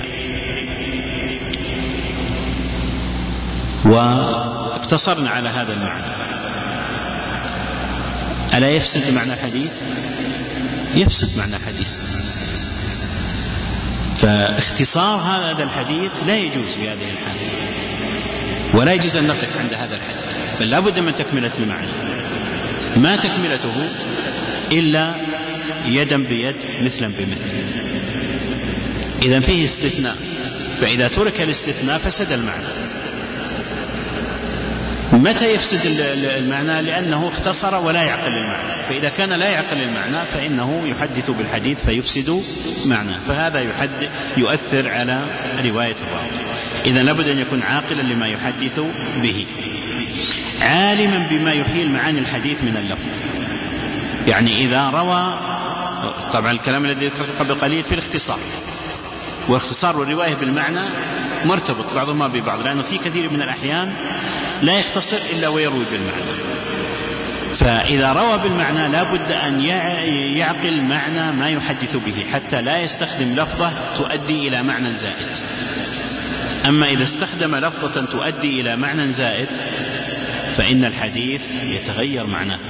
واقتصرنا على هذا المعنى، ألا يفسد معنى الحديث؟ يفسد معنى الحديث. فاختصار هذا الحديث لا يجوز في هذه الحالة، ولا يجوز أن نقف عند هذا الحد، بل لا بد من تكملة المعنى، ما تكملته إلا يدا بيد مثلا بمثل. إذا فيه استثناء، فإذا ترك الاستثناء فسد المعنى. متى يفسد المعنى؟ لأنه اختصر ولا يعقل المعنى، فإذا كان لا يعقل المعنى فإنه يحدث بالحديث فيفسد معناه، فهذا يحدث يؤثر على رواية الراوي. إذا لابد أن يكون عاقلا لما يحدث به، عالما بما يحيل معاني الحديث من اللفظ. يعني إذا روى، طبعا الكلام الذي ذكرته قبل قليل في الاختصار، واختصار والرواية بالمعنى مرتبط بعضهما ببعض، لأنه في كثير من الأحيان لا يختصر إلا ويروي بالمعنى. فإذا روى بالمعنى لا بد أن يعقل معنى ما يحدث به حتى لا يستخدم لفظة تؤدي إلى معنى زائد. أما إذا استخدم لفظة تؤدي إلى معنى زائد فإن الحديث يتغير معناه.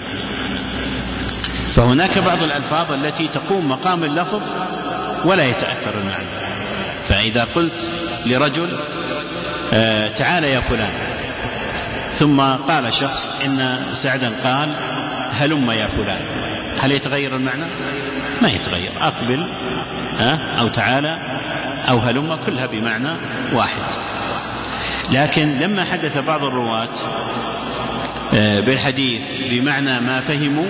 فهناك بعض الألفاظ التي تقوم مقام اللفظ ولا يتأثر المعنى. فإذا قلت لرجل آه تعال يا فلان، ثم قال شخص إن سعدا قال هلم يا فلان، هل يتغير المعنى؟ ما يتغير. أقبل آه أو تعالى أو هلم كلها بمعنى واحد. لكن لما حدث بعض الرواة آه بالحديث بمعنى ما فهموا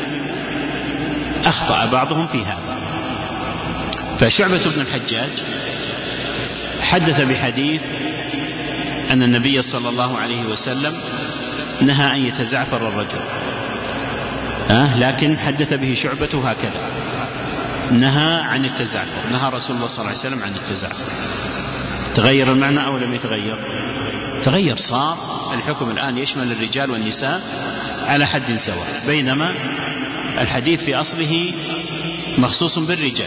أخطأ بعضهم في هذا. فشعبة بن الحجاج حدث بحديث أن النبي صلى الله عليه وسلم نهى أن يتزعفر الرجل، أه؟ لكن حدث به شعبة هكذا: نهى عن التزعفر، نهى رسول الله صلى الله عليه وسلم عن التزعفر. تغير المعنى أو لم يتغير؟ تغير، صار الحكم الآن يشمل الرجال والنساء على حد سواء، بينما الحديث في أصله مخصوص بالرجال.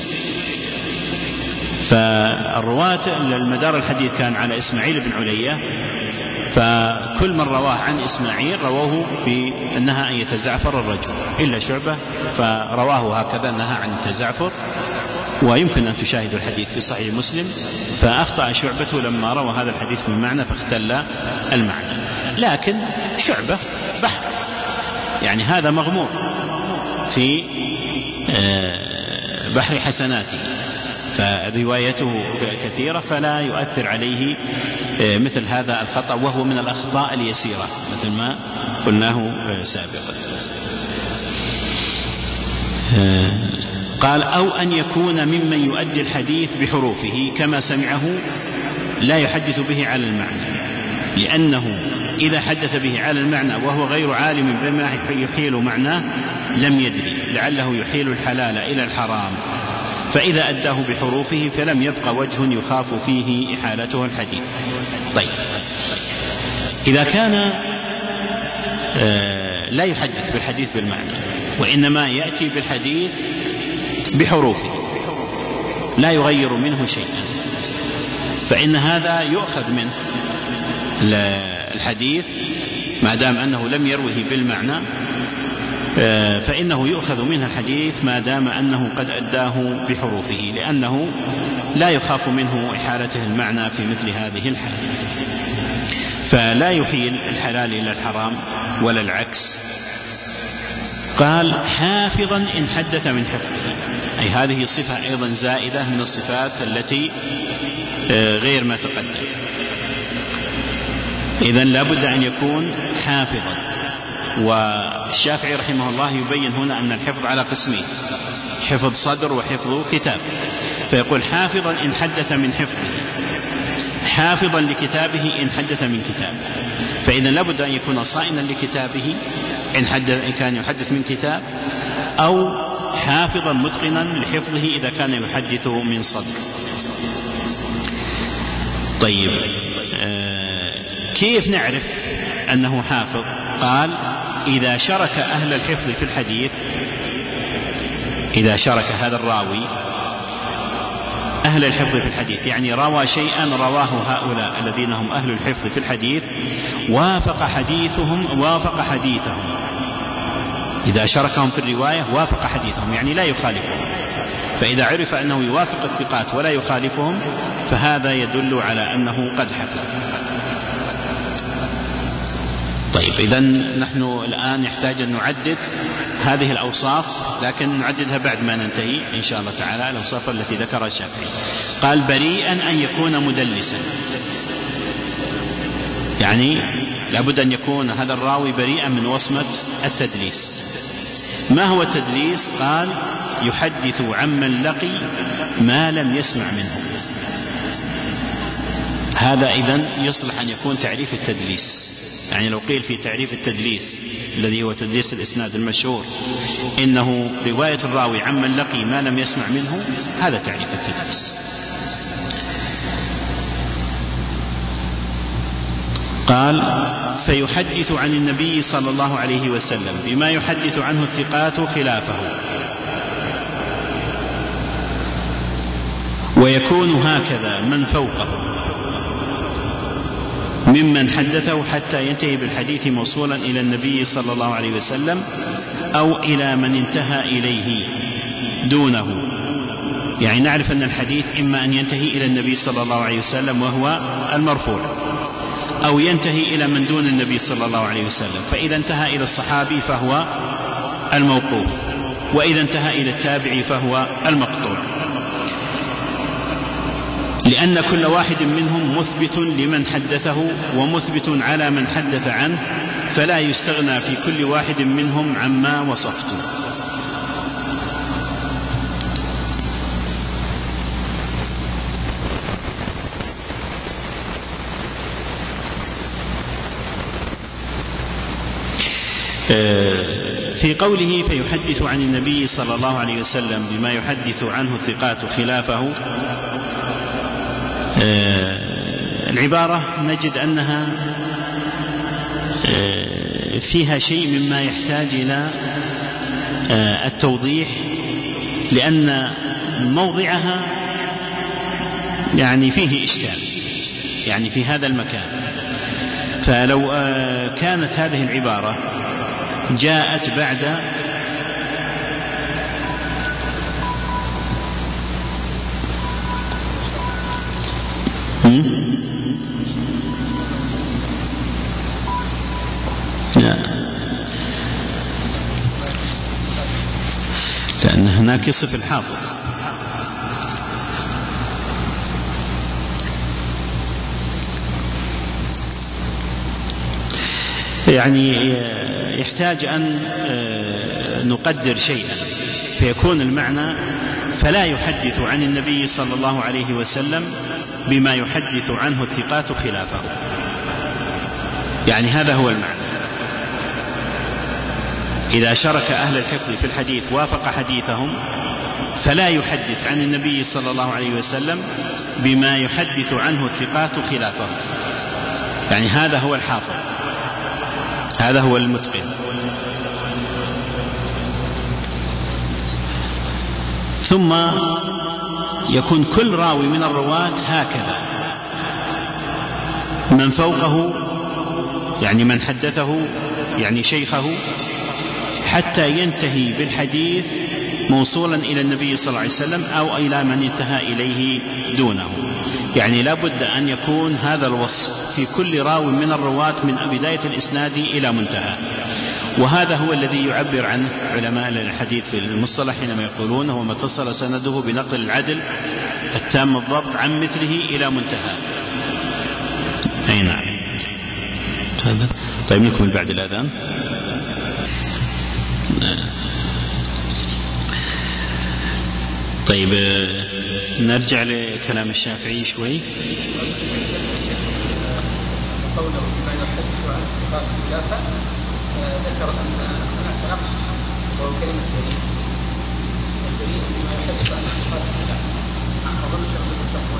فالرواة المدار الحديث كان على إسماعيل بن علية، فكل من رواه عن إسماعيل رواه في أنها أن يتزعفر الرجل، إلا شعبة فرواه هكذا نهى عن التزعفر. ويمكن أن تشاهدوا الحديث في صحيح مسلم، فأخطأ شعبة لما روى هذا الحديث من معنى فاختل المعنى. لكن شعبة بحر، يعني هذا مغمور في بحر حسناته، فروايته كثيرة فلا يؤثر عليه مثل هذا الخطأ، وهو من الأخطاء اليسيرة مثل ما قلناه سابقا. قال: أو أن يكون ممن يؤدي الحديث بحروفه كما سمعه لا يحدث به على المعنى، لأنه إذا حدث به على المعنى وهو غير عالم بما يحيل معناه لم يدري، لعله يحيل الحلال إلى الحرام، فإذا أداه بحروفه فلم يبقى وجه يخاف فيه إحالته الحديث. طيب، إذا كان لا يحدث بالحديث بالمعنى وإنما يأتي بالحديث بحروفه لا يغير منه شيئا، فإن هذا يؤخذ منه الحديث ما دام أنه لم يروه بالمعنى، فإنه يؤخذ منه الحديث ما دام أنه قد أداه بحروفه، لأنه لا يخاف منه إحالته المعنى في مثل هذه الحال. فلا يحيل الحلال إلى الحرام ولا العكس. قال: حافظا إن حدث من حفظه، أي هذه صفة أيضا زائدة من الصفات التي غير ما تقدم. إذن لا بد أن يكون حافظا. والشافعي رحمه الله يبين هنا أن الحفظ على قسمين: حفظ صدر وحفظ كتاب، فيقول حافظا إن حدث من حفظه، حافظا لكتابه إن حدث من كتابه. فإذا لابد أن يكون صائنا لكتابه إن حدث كان يحدث من كتاب، أو حافظا متقنا لحفظه إذا كان يحدث من صدر. طيب كيف نعرف أنه حافظ؟ قال إذا شرك أهل الحفظ في الحديث، إذا شرك هذا الراوي أهل الحفظ في الحديث، يعني روى شيئا رواه هؤلاء الذين هم أهل الحفظ في الحديث، وافق حديثهم وافق حديثهم. إذا شركهم في الرواية وافق حديثهم، يعني لا يخالفهم. فإذا عرف أنه يوافق الثقات ولا يخالفهم فهذا يدل على أنه قد حفظ. طيب إذا نحن الآن يحتاج أن نعدد هذه الأوصاف، لكن نعددها بعد ما ننتهي إن شاء الله تعالى الأوصاف التي ذكرها الشافعي. قال بريئا أن يكون مدلسا، يعني لابد أن يكون هذا الراوي بريئا من وصمة التدليس. ما هو التدليس؟ قال يحدث عمن لقي ما لم يسمع منه. هذا إذن يصلح أن يكون تعريف التدليس. يعني لو قيل في تعريف التدليس الذي هو تدليس الإسناد المشهور إنه رواية الراوي عمن لقي ما لم يسمع منه، هذا تعريف التدليس. قال فيحدث عن النبي صلى الله عليه وسلم بما يحدث عنه الثقات خلافه، ويكون هكذا من فوقه ممن حدثه حتى ينتهي بالحديث موصولا إلى النبي صلى الله عليه وسلم أو إلى من انتهى إليه دونه. يعني نعرف أن الحديث إما أن ينتهي إلى النبي صلى الله عليه وسلم وهو المرفوع، أو ينتهي إلى من دون النبي صلى الله عليه وسلم. فإذا انتهى إلى الصحابي فهو الموقوف، وإذا انتهى إلى التابعي فهو المقطوع، لأن كل واحد منهم مثبت لمن حدثه ومثبت على من حدث عنه، فلا يستغنى في كل واحد منهم عما وصفته. في قوله فيحدث عن النبي صلى الله عليه وسلم بما يحدث عنه الثقات خلافه، العبارة نجد أنها فيها شيء مما يحتاج إلى التوضيح، لأن موضعها يعني فيه إشكال، يعني في هذا المكان. فلو كانت هذه العبارة جاءت بعد لا، لأن هناك يصف الحافظ. يعني يحتاج أن نقدر شيئا فيكون المعنى فلا يحدث عن النبي صلى الله عليه وسلم بما يحدث عنه الثقات خلافه، يعني هذا هو المعنى. إذا شرك أهل الحفظ في الحديث وافق حديثهم فلا يحدث عن النبي صلى الله عليه وسلم بما يحدث عنه الثقات خلافه، يعني هذا هو الحافظ، هذا هو المتقن. ثم يكون كل راوي من الرواة هكذا، من فوقه يعني من حدثه يعني شيخه، حتى ينتهي بالحديث موصولا إلى النبي صلى الله عليه وسلم أو إلى من انتهى إليه دونه. يعني لابد أن يكون هذا الوصف في كل راوي من الرواة من بداية الإسناد إلى منتهى، وهذا هو الذي يعبر عنه علماء الحديث في المصطلح حينما يقولون هو ما اتصل سنده بنقل العدل التام الضبط عن مثله إلى منتهى. أي نعم. طيب نكمل بعد الأذان. طيب نرجع لكلام الشافعي شوي. قوله بما يحدث عن صفات الخلافة ذكر أن هناك نقص وهو كلمة دليل. الدليل بما يحدث عن صفات الخلافة أظن شرط التقوى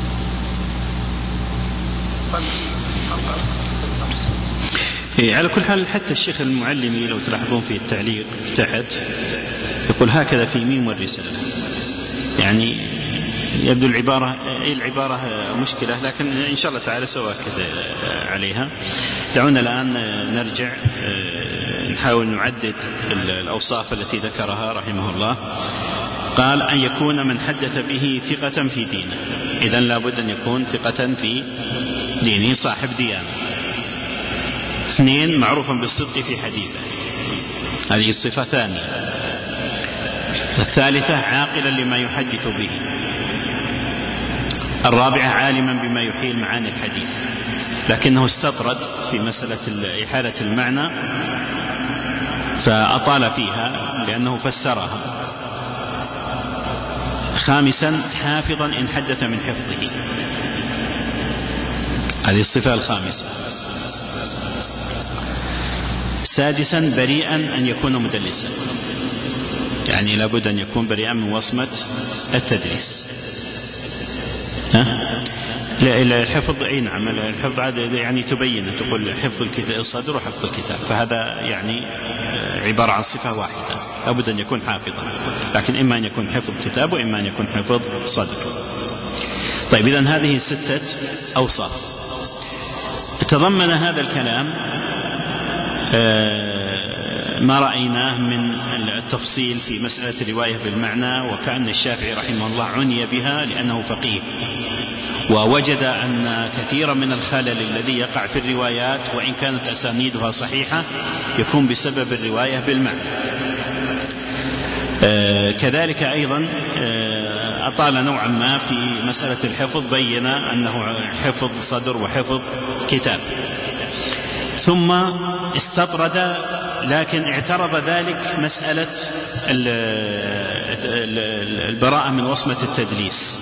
على كل حال. حتى الشيخ المعلمي لو تلاحظون في التعليق تحت يقول هكذا في ميم والرسالة، يعني يبدو العبارة العبارة مشكلة، لكن إن شاء الله تعالى سأؤكد عليها. دعونا الآن نرجع نحاول نعدد الأوصاف التي ذكرها رحمه الله. قال أن يكون من حدث به ثقة في دينه، إذن لابد أن يكون ثقة في دينه صاحب ديانة. اثنين، معروفا بالصدق في حديثه، هذه الصفة ثانية. الثالثة، عاقلا لما يحدث به. الرابعة، عالما بما يحيل معاني الحديث، لكنه استطرد في مسألة إحالة المعنى فأطال فيها لأنه فسرها. خامسا، حافظا إن حدث من حفظه، هذه الصفة الخامسة. سادسا، بريئا أن يكون مدلسا، يعني لابد أن يكون بريئا من وصمة التدليس. ها؟ الحفظ أي نعم، الحفظ يعني تبين تقول حفظ الصدر وحفظ الكتاب، فهذا يعني عبارة عن صفة واحدة، لابد أن يكون حافظا، لكن إما أن يكون حفظ كتاب وإما أن يكون حفظ صدر. طيب إذن هذه ستة أوصاف. تضمن هذا الكلام ما رأيناه من التفصيل في مسألة الرواية بالمعنى، وكأن الشافعي رحمه الله عني بها لأنه فقيه، ووجد أن كثيرا من الخلل الذي يقع في الروايات وإن كانت أسانيدها صحيحة يكون بسبب الرواية بالمعنى. كذلك أيضا أطال نوعا ما في مسألة الحفظ، بين أنه حفظ صدر وحفظ كتاب. ثم استطرد، لكن اعترض ذلك مسألة البراءة من وصمة التدليس،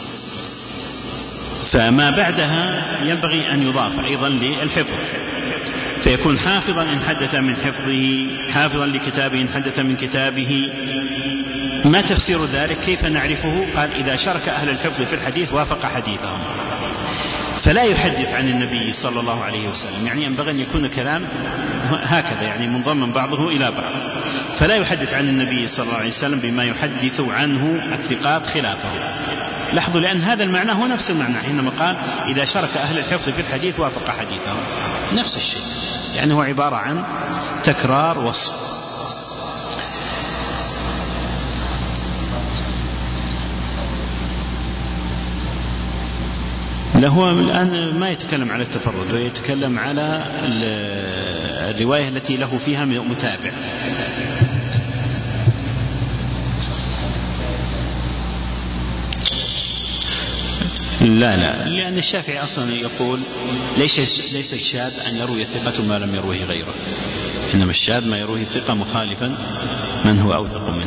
فما بعدها ينبغي أن يضاف أيضا للحفظ، فيكون حافظا إن حدث من حفظه، حافظا لكتابه إن حدث من كتابه. ما تفسير ذلك؟ كيف نعرفه؟ قال إذا شارك أهل الحفظ في الحديث وافق حديثهم، فلا يحدث عن النبي صلى الله عليه وسلم، يعني ينبغي أن يكون كلام هكذا يعني منضم بعضه إلى بعض، فلا يحدث عن النبي صلى الله عليه وسلم بما يحدث عنه الثقات خلافه. لاحظوا، لأن هذا المعنى هو نفس المعنى حينما قال إذا شارك أهل الحفظ في الحديث وافق حديثهم، نفس الشيء، يعني هو عبارة عن تكرار وصف. هو الآن ما يتكلم على التفرد، ويتكلم على الرواية التي له فيها متابع. لا لا، لأن الشافعي أصلا يقول ليس ليس الشاذ أن يروي الثقة ما لم يروه غيره، إنما الشاذ ما يروه الثقة مخالفا من هو أوثق منه.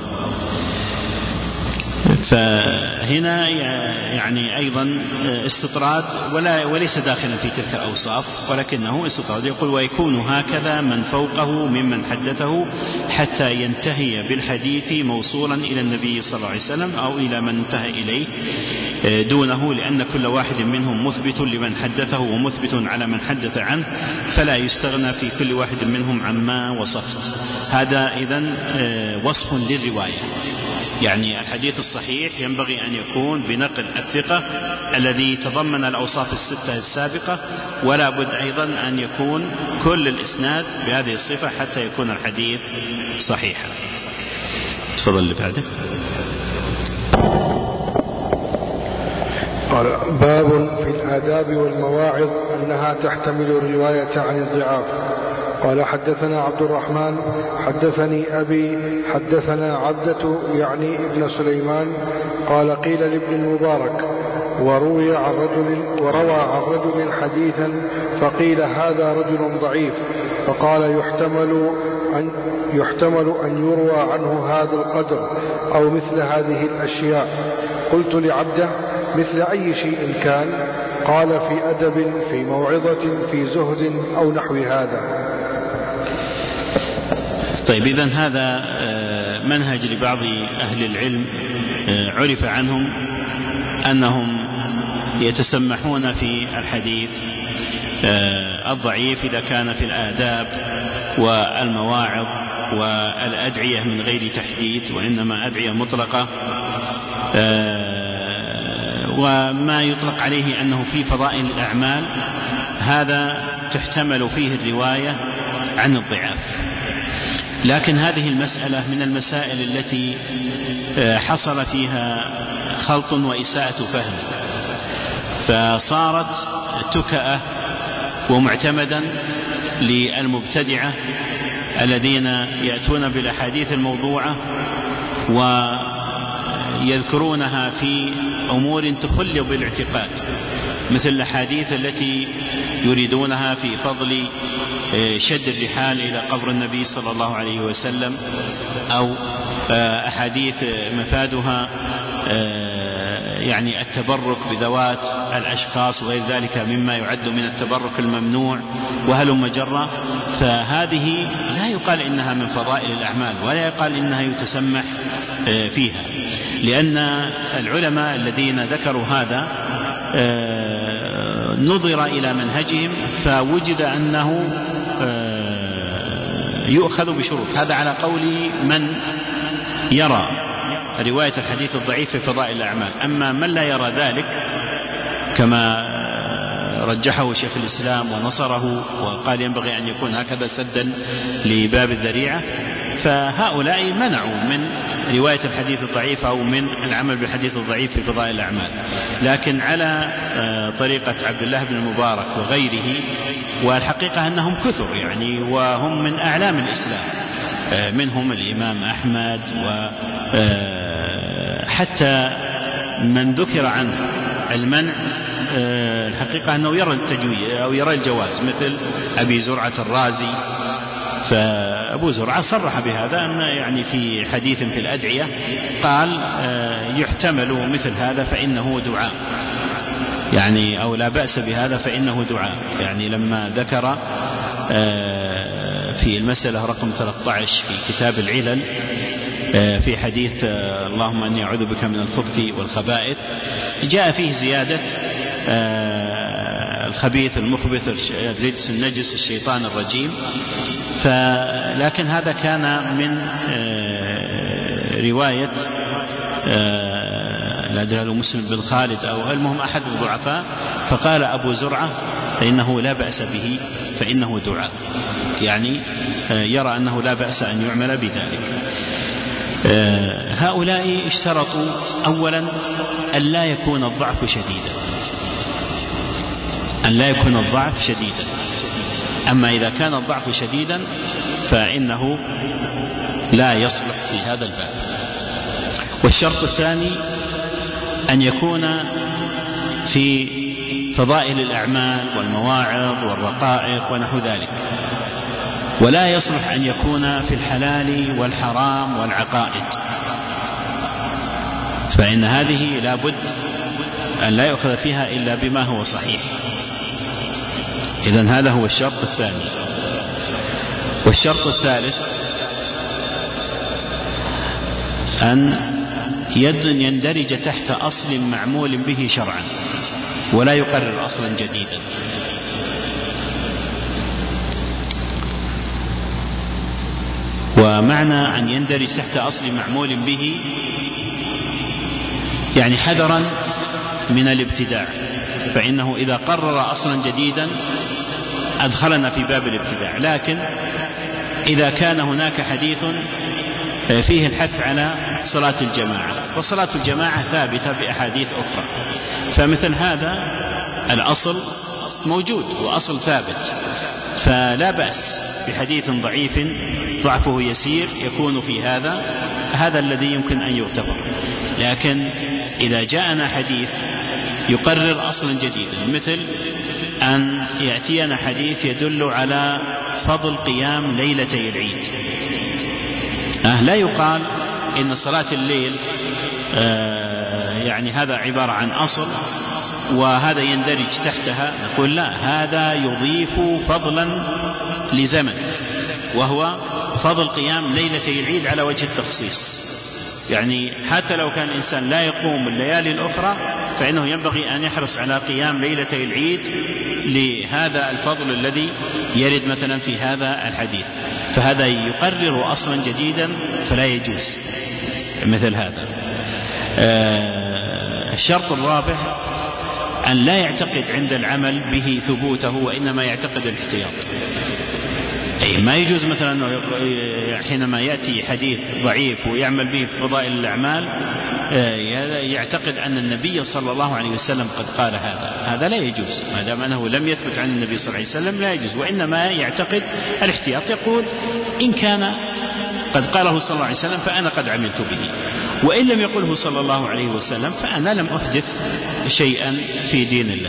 فهنا يعني أيضا استطراد، ولا وليس داخلا في تلك الأوصاف، ولكنه استطراد. يقول ويكون هكذا من فوقه ممن حدثه حتى ينتهي بالحديث موصولا إلى النبي صلى الله عليه وسلم أو إلى من انتهى إليه دونه، لأن كل واحد منهم مثبت لمن حدثه ومثبت على من حدث عنه، فلا يستغنى في كل واحد منهم عما وصفت. هذا إذن وصف للرواية، يعني الحديث الصحيح ينبغي أن يكون بنقل الثقة الذي تضمن الأوصاف الستة السابقة، ولا بد أيضا أن يكون كل الإسناد بهذه الصفة حتى يكون الحديث صحيحا. تفضل اللي بعده. قال باب في الآداب والمواعظ أنها تحتمل الرواية عن الضعاف. قال حدثنا عبد الرحمن حدثني أبي حدثنا عبدة يعني ابن سليمان قال قيل لابن المبارك وروي عن رجل وروى عن رجل حديثا فقيل هذا رجل ضعيف، فقال يحتمل أن يحتمل أن يروى عنه هذا القدر أو مثل هذه الأشياء. قلت لعبده: مثل أي شيء كان؟ قال: في أدب، في موعظة، في زهد، أو نحو هذا. طيب، إذن هذا منهج لبعض أهل العلم عرف عنهم أنهم يتسمحون في الحديث الضعيف إذا كان في الآداب والمواعظ والأدعية من غير تحديد، وإنما أدعية مطلقة، وما يطلق عليه أنه في فضائل الأعمال هذا تحتمل فيه الرواية عن الضعاف. لكن هذه المسألة من المسائل التي حصل فيها خلط وإساءة فهم، فصارت تكأة ومعتمدا للمبتدعة الذين يأتون بالأحاديث الموضوعة ويذكرونها في أمور تخل بالاعتقاد، مثل الأحاديث التي يريدونها في فضل شد الرحال إلى قبر النبي صلى الله عليه وسلم، أو أحاديث مفادها يعني التبرك بذوات الأشخاص وغير ذلك مما يعد من التبرك الممنوع وهلم جرة. فهذه لا يقال إنها من فضائل الأعمال ولا يقال إنها يتسمح فيها، لأن العلماء الذين ذكروا هذا نظر إلى منهجهم فوجد أنه يؤخذ بشروط. هذا على قول من يرى رواية الحديث الضعيف في فضائل الأعمال. أما من لا يرى ذلك كما رجحه شيخ الإسلام ونصره وقال ينبغي أن يكون هكذا سدا لباب الذريعة، فهؤلاء منعوا من رواية الحديث الضعيف أو من العمل بالحديث الضعيف في فضائل الأعمال. لكن على طريقة عبد الله بن المبارك وغيره، والحقيقة أنهم كثر يعني وهم من أعلام الإسلام، منهم الإمام أحمد، وحتى من ذكر عنه المنع الحقيقة أنه يرى التجويز أو يرى الجواز، مثل أبي زرعة الرازي. فأبو زرعة صرح بهذا، أن يعني في حديث في الأدعية قال يحتمل مثل هذا فإنه دعاء، يعني أو لا بأس بهذا فإنه دعاء. يعني لما ذكر في المسألة رقم ثلاثة عشر في كتاب العلل في حديث اللهم أني أعوذ بك من الخبث والخبائث، جاء فيه زيادة الخبيث المخبث الرجس النجس الشيطان الرجيم. لكن هذا كان من رواية لا أدري مسلم بن خالد أو المهم أحد الضعفاء، فقال أبو زرعة فإنه لا بأس به فإنه دعاء، يعني يرى أنه لا بأس أن يعمل بذلك. هؤلاء اشترطوا أولا أن لا يكون الضعف شديدا، أن لا يكون الضعف شديدا. أما إذا كان الضعف شديدا فإنه لا يصلح في هذا الباب. والشرط الثاني أن يكون في فضائل الأعمال والمواعظ والرقائق ونحو ذلك، ولا يصلح أن يكون في الحلال والحرام والعقائد، فإن هذه لا بد أن لا يؤخذ فيها إلا بما هو صحيح. إذن هذا هو الشرط الثاني. والشرط الثالث أن يندرج تحت أصل معمول به شرعا ولا يقرر أصلا جديدا. ومعنى أن يندرج تحت أصل معمول به يعني حذرا من الابتداع، فإنه إذا قرر أصلا جديدا أدخلنا في باب الابتداع. لكن إذا كان هناك حديث فيه الحث على صلاة الجماعة، وصلاة الجماعة ثابتة بأحاديث أخرى، فمثل هذا الأصل موجود وأصل ثابت، فلا بأس بحديث ضعيف ضعفه يسير يكون في هذا هذا الذي يمكن أن يغتفر. لكن إذا جاءنا حديث يقرر أصلا جديدا، مثل أن يأتينا حديث يدل على فضل قيام ليلتي العيد، أه لا يقال إن صلاة الليل آه يعني هذا عبارة عن أصل وهذا يندرج تحتها. نقول لا، هذا يضيف فضلا لزمن، وهو فضل قيام ليلتي العيد على وجه التخصيص. يعني حتى لو كان الإنسان لا يقوم الليالي الأخرى فإنه ينبغي أن يحرص على قيام ليلتي العيد لهذا الفضل الذي يرد مثلا في هذا الحديث، فهذا يقرر أصلا جديدا فلا يجوز مثل هذا. الشرط الرابع أن لا يعتقد عند العمل به ثبوته، وإنما يعتقد الاحتياط. أي ما يجوز مثلا حينما يأتي حديث ضعيف ويعمل به في فضائل الأعمال يعتقد أن النبي صلى الله عليه وسلم قد قال هذا، هذا لا يجوز ما دام أنه لم يثبت عن النبي صلى الله عليه وسلم، لا يجوز. وإنما يعتقد الاحتياط، يقول إن كان قد قاله صلى الله عليه وسلم فأنا قد عملت به، وإن لم يقله صلى الله عليه وسلم فأنا لم أحدث شيئا في دين الله.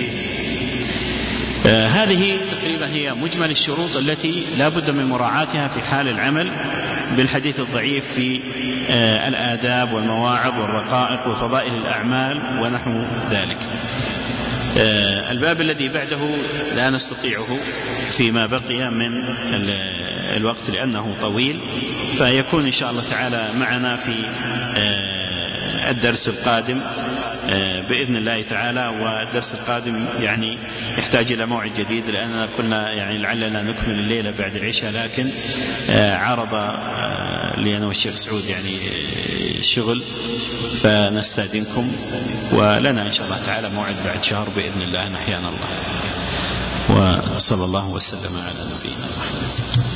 آه هذه تقريبا هي مجمل الشروط التي لا بد من مراعاتها في حال العمل بالحديث الضعيف في آه الآداب والمواعظ والرقائق وفضائل الأعمال ونحو ذلك. آه الباب الذي بعده لا نستطيعه فيما بقي من الوقت لأنه طويل، فيكون إن شاء الله تعالى معنا في آه الدرس القادم بإذن الله تعالى. والدرس القادم يعني يحتاج إلى موعد جديد، لأننا كنا يعني لعلنا نكمل الليلة بعد العشاء، لكن عرض لي أنا والشيخ سعود يعني الشغل، فنستأذنكم، ولنا إن شاء الله تعالى موعد بعد شهر بإذن الله، نحيانا الله. وصلى الله وسلم على نبينا محمد.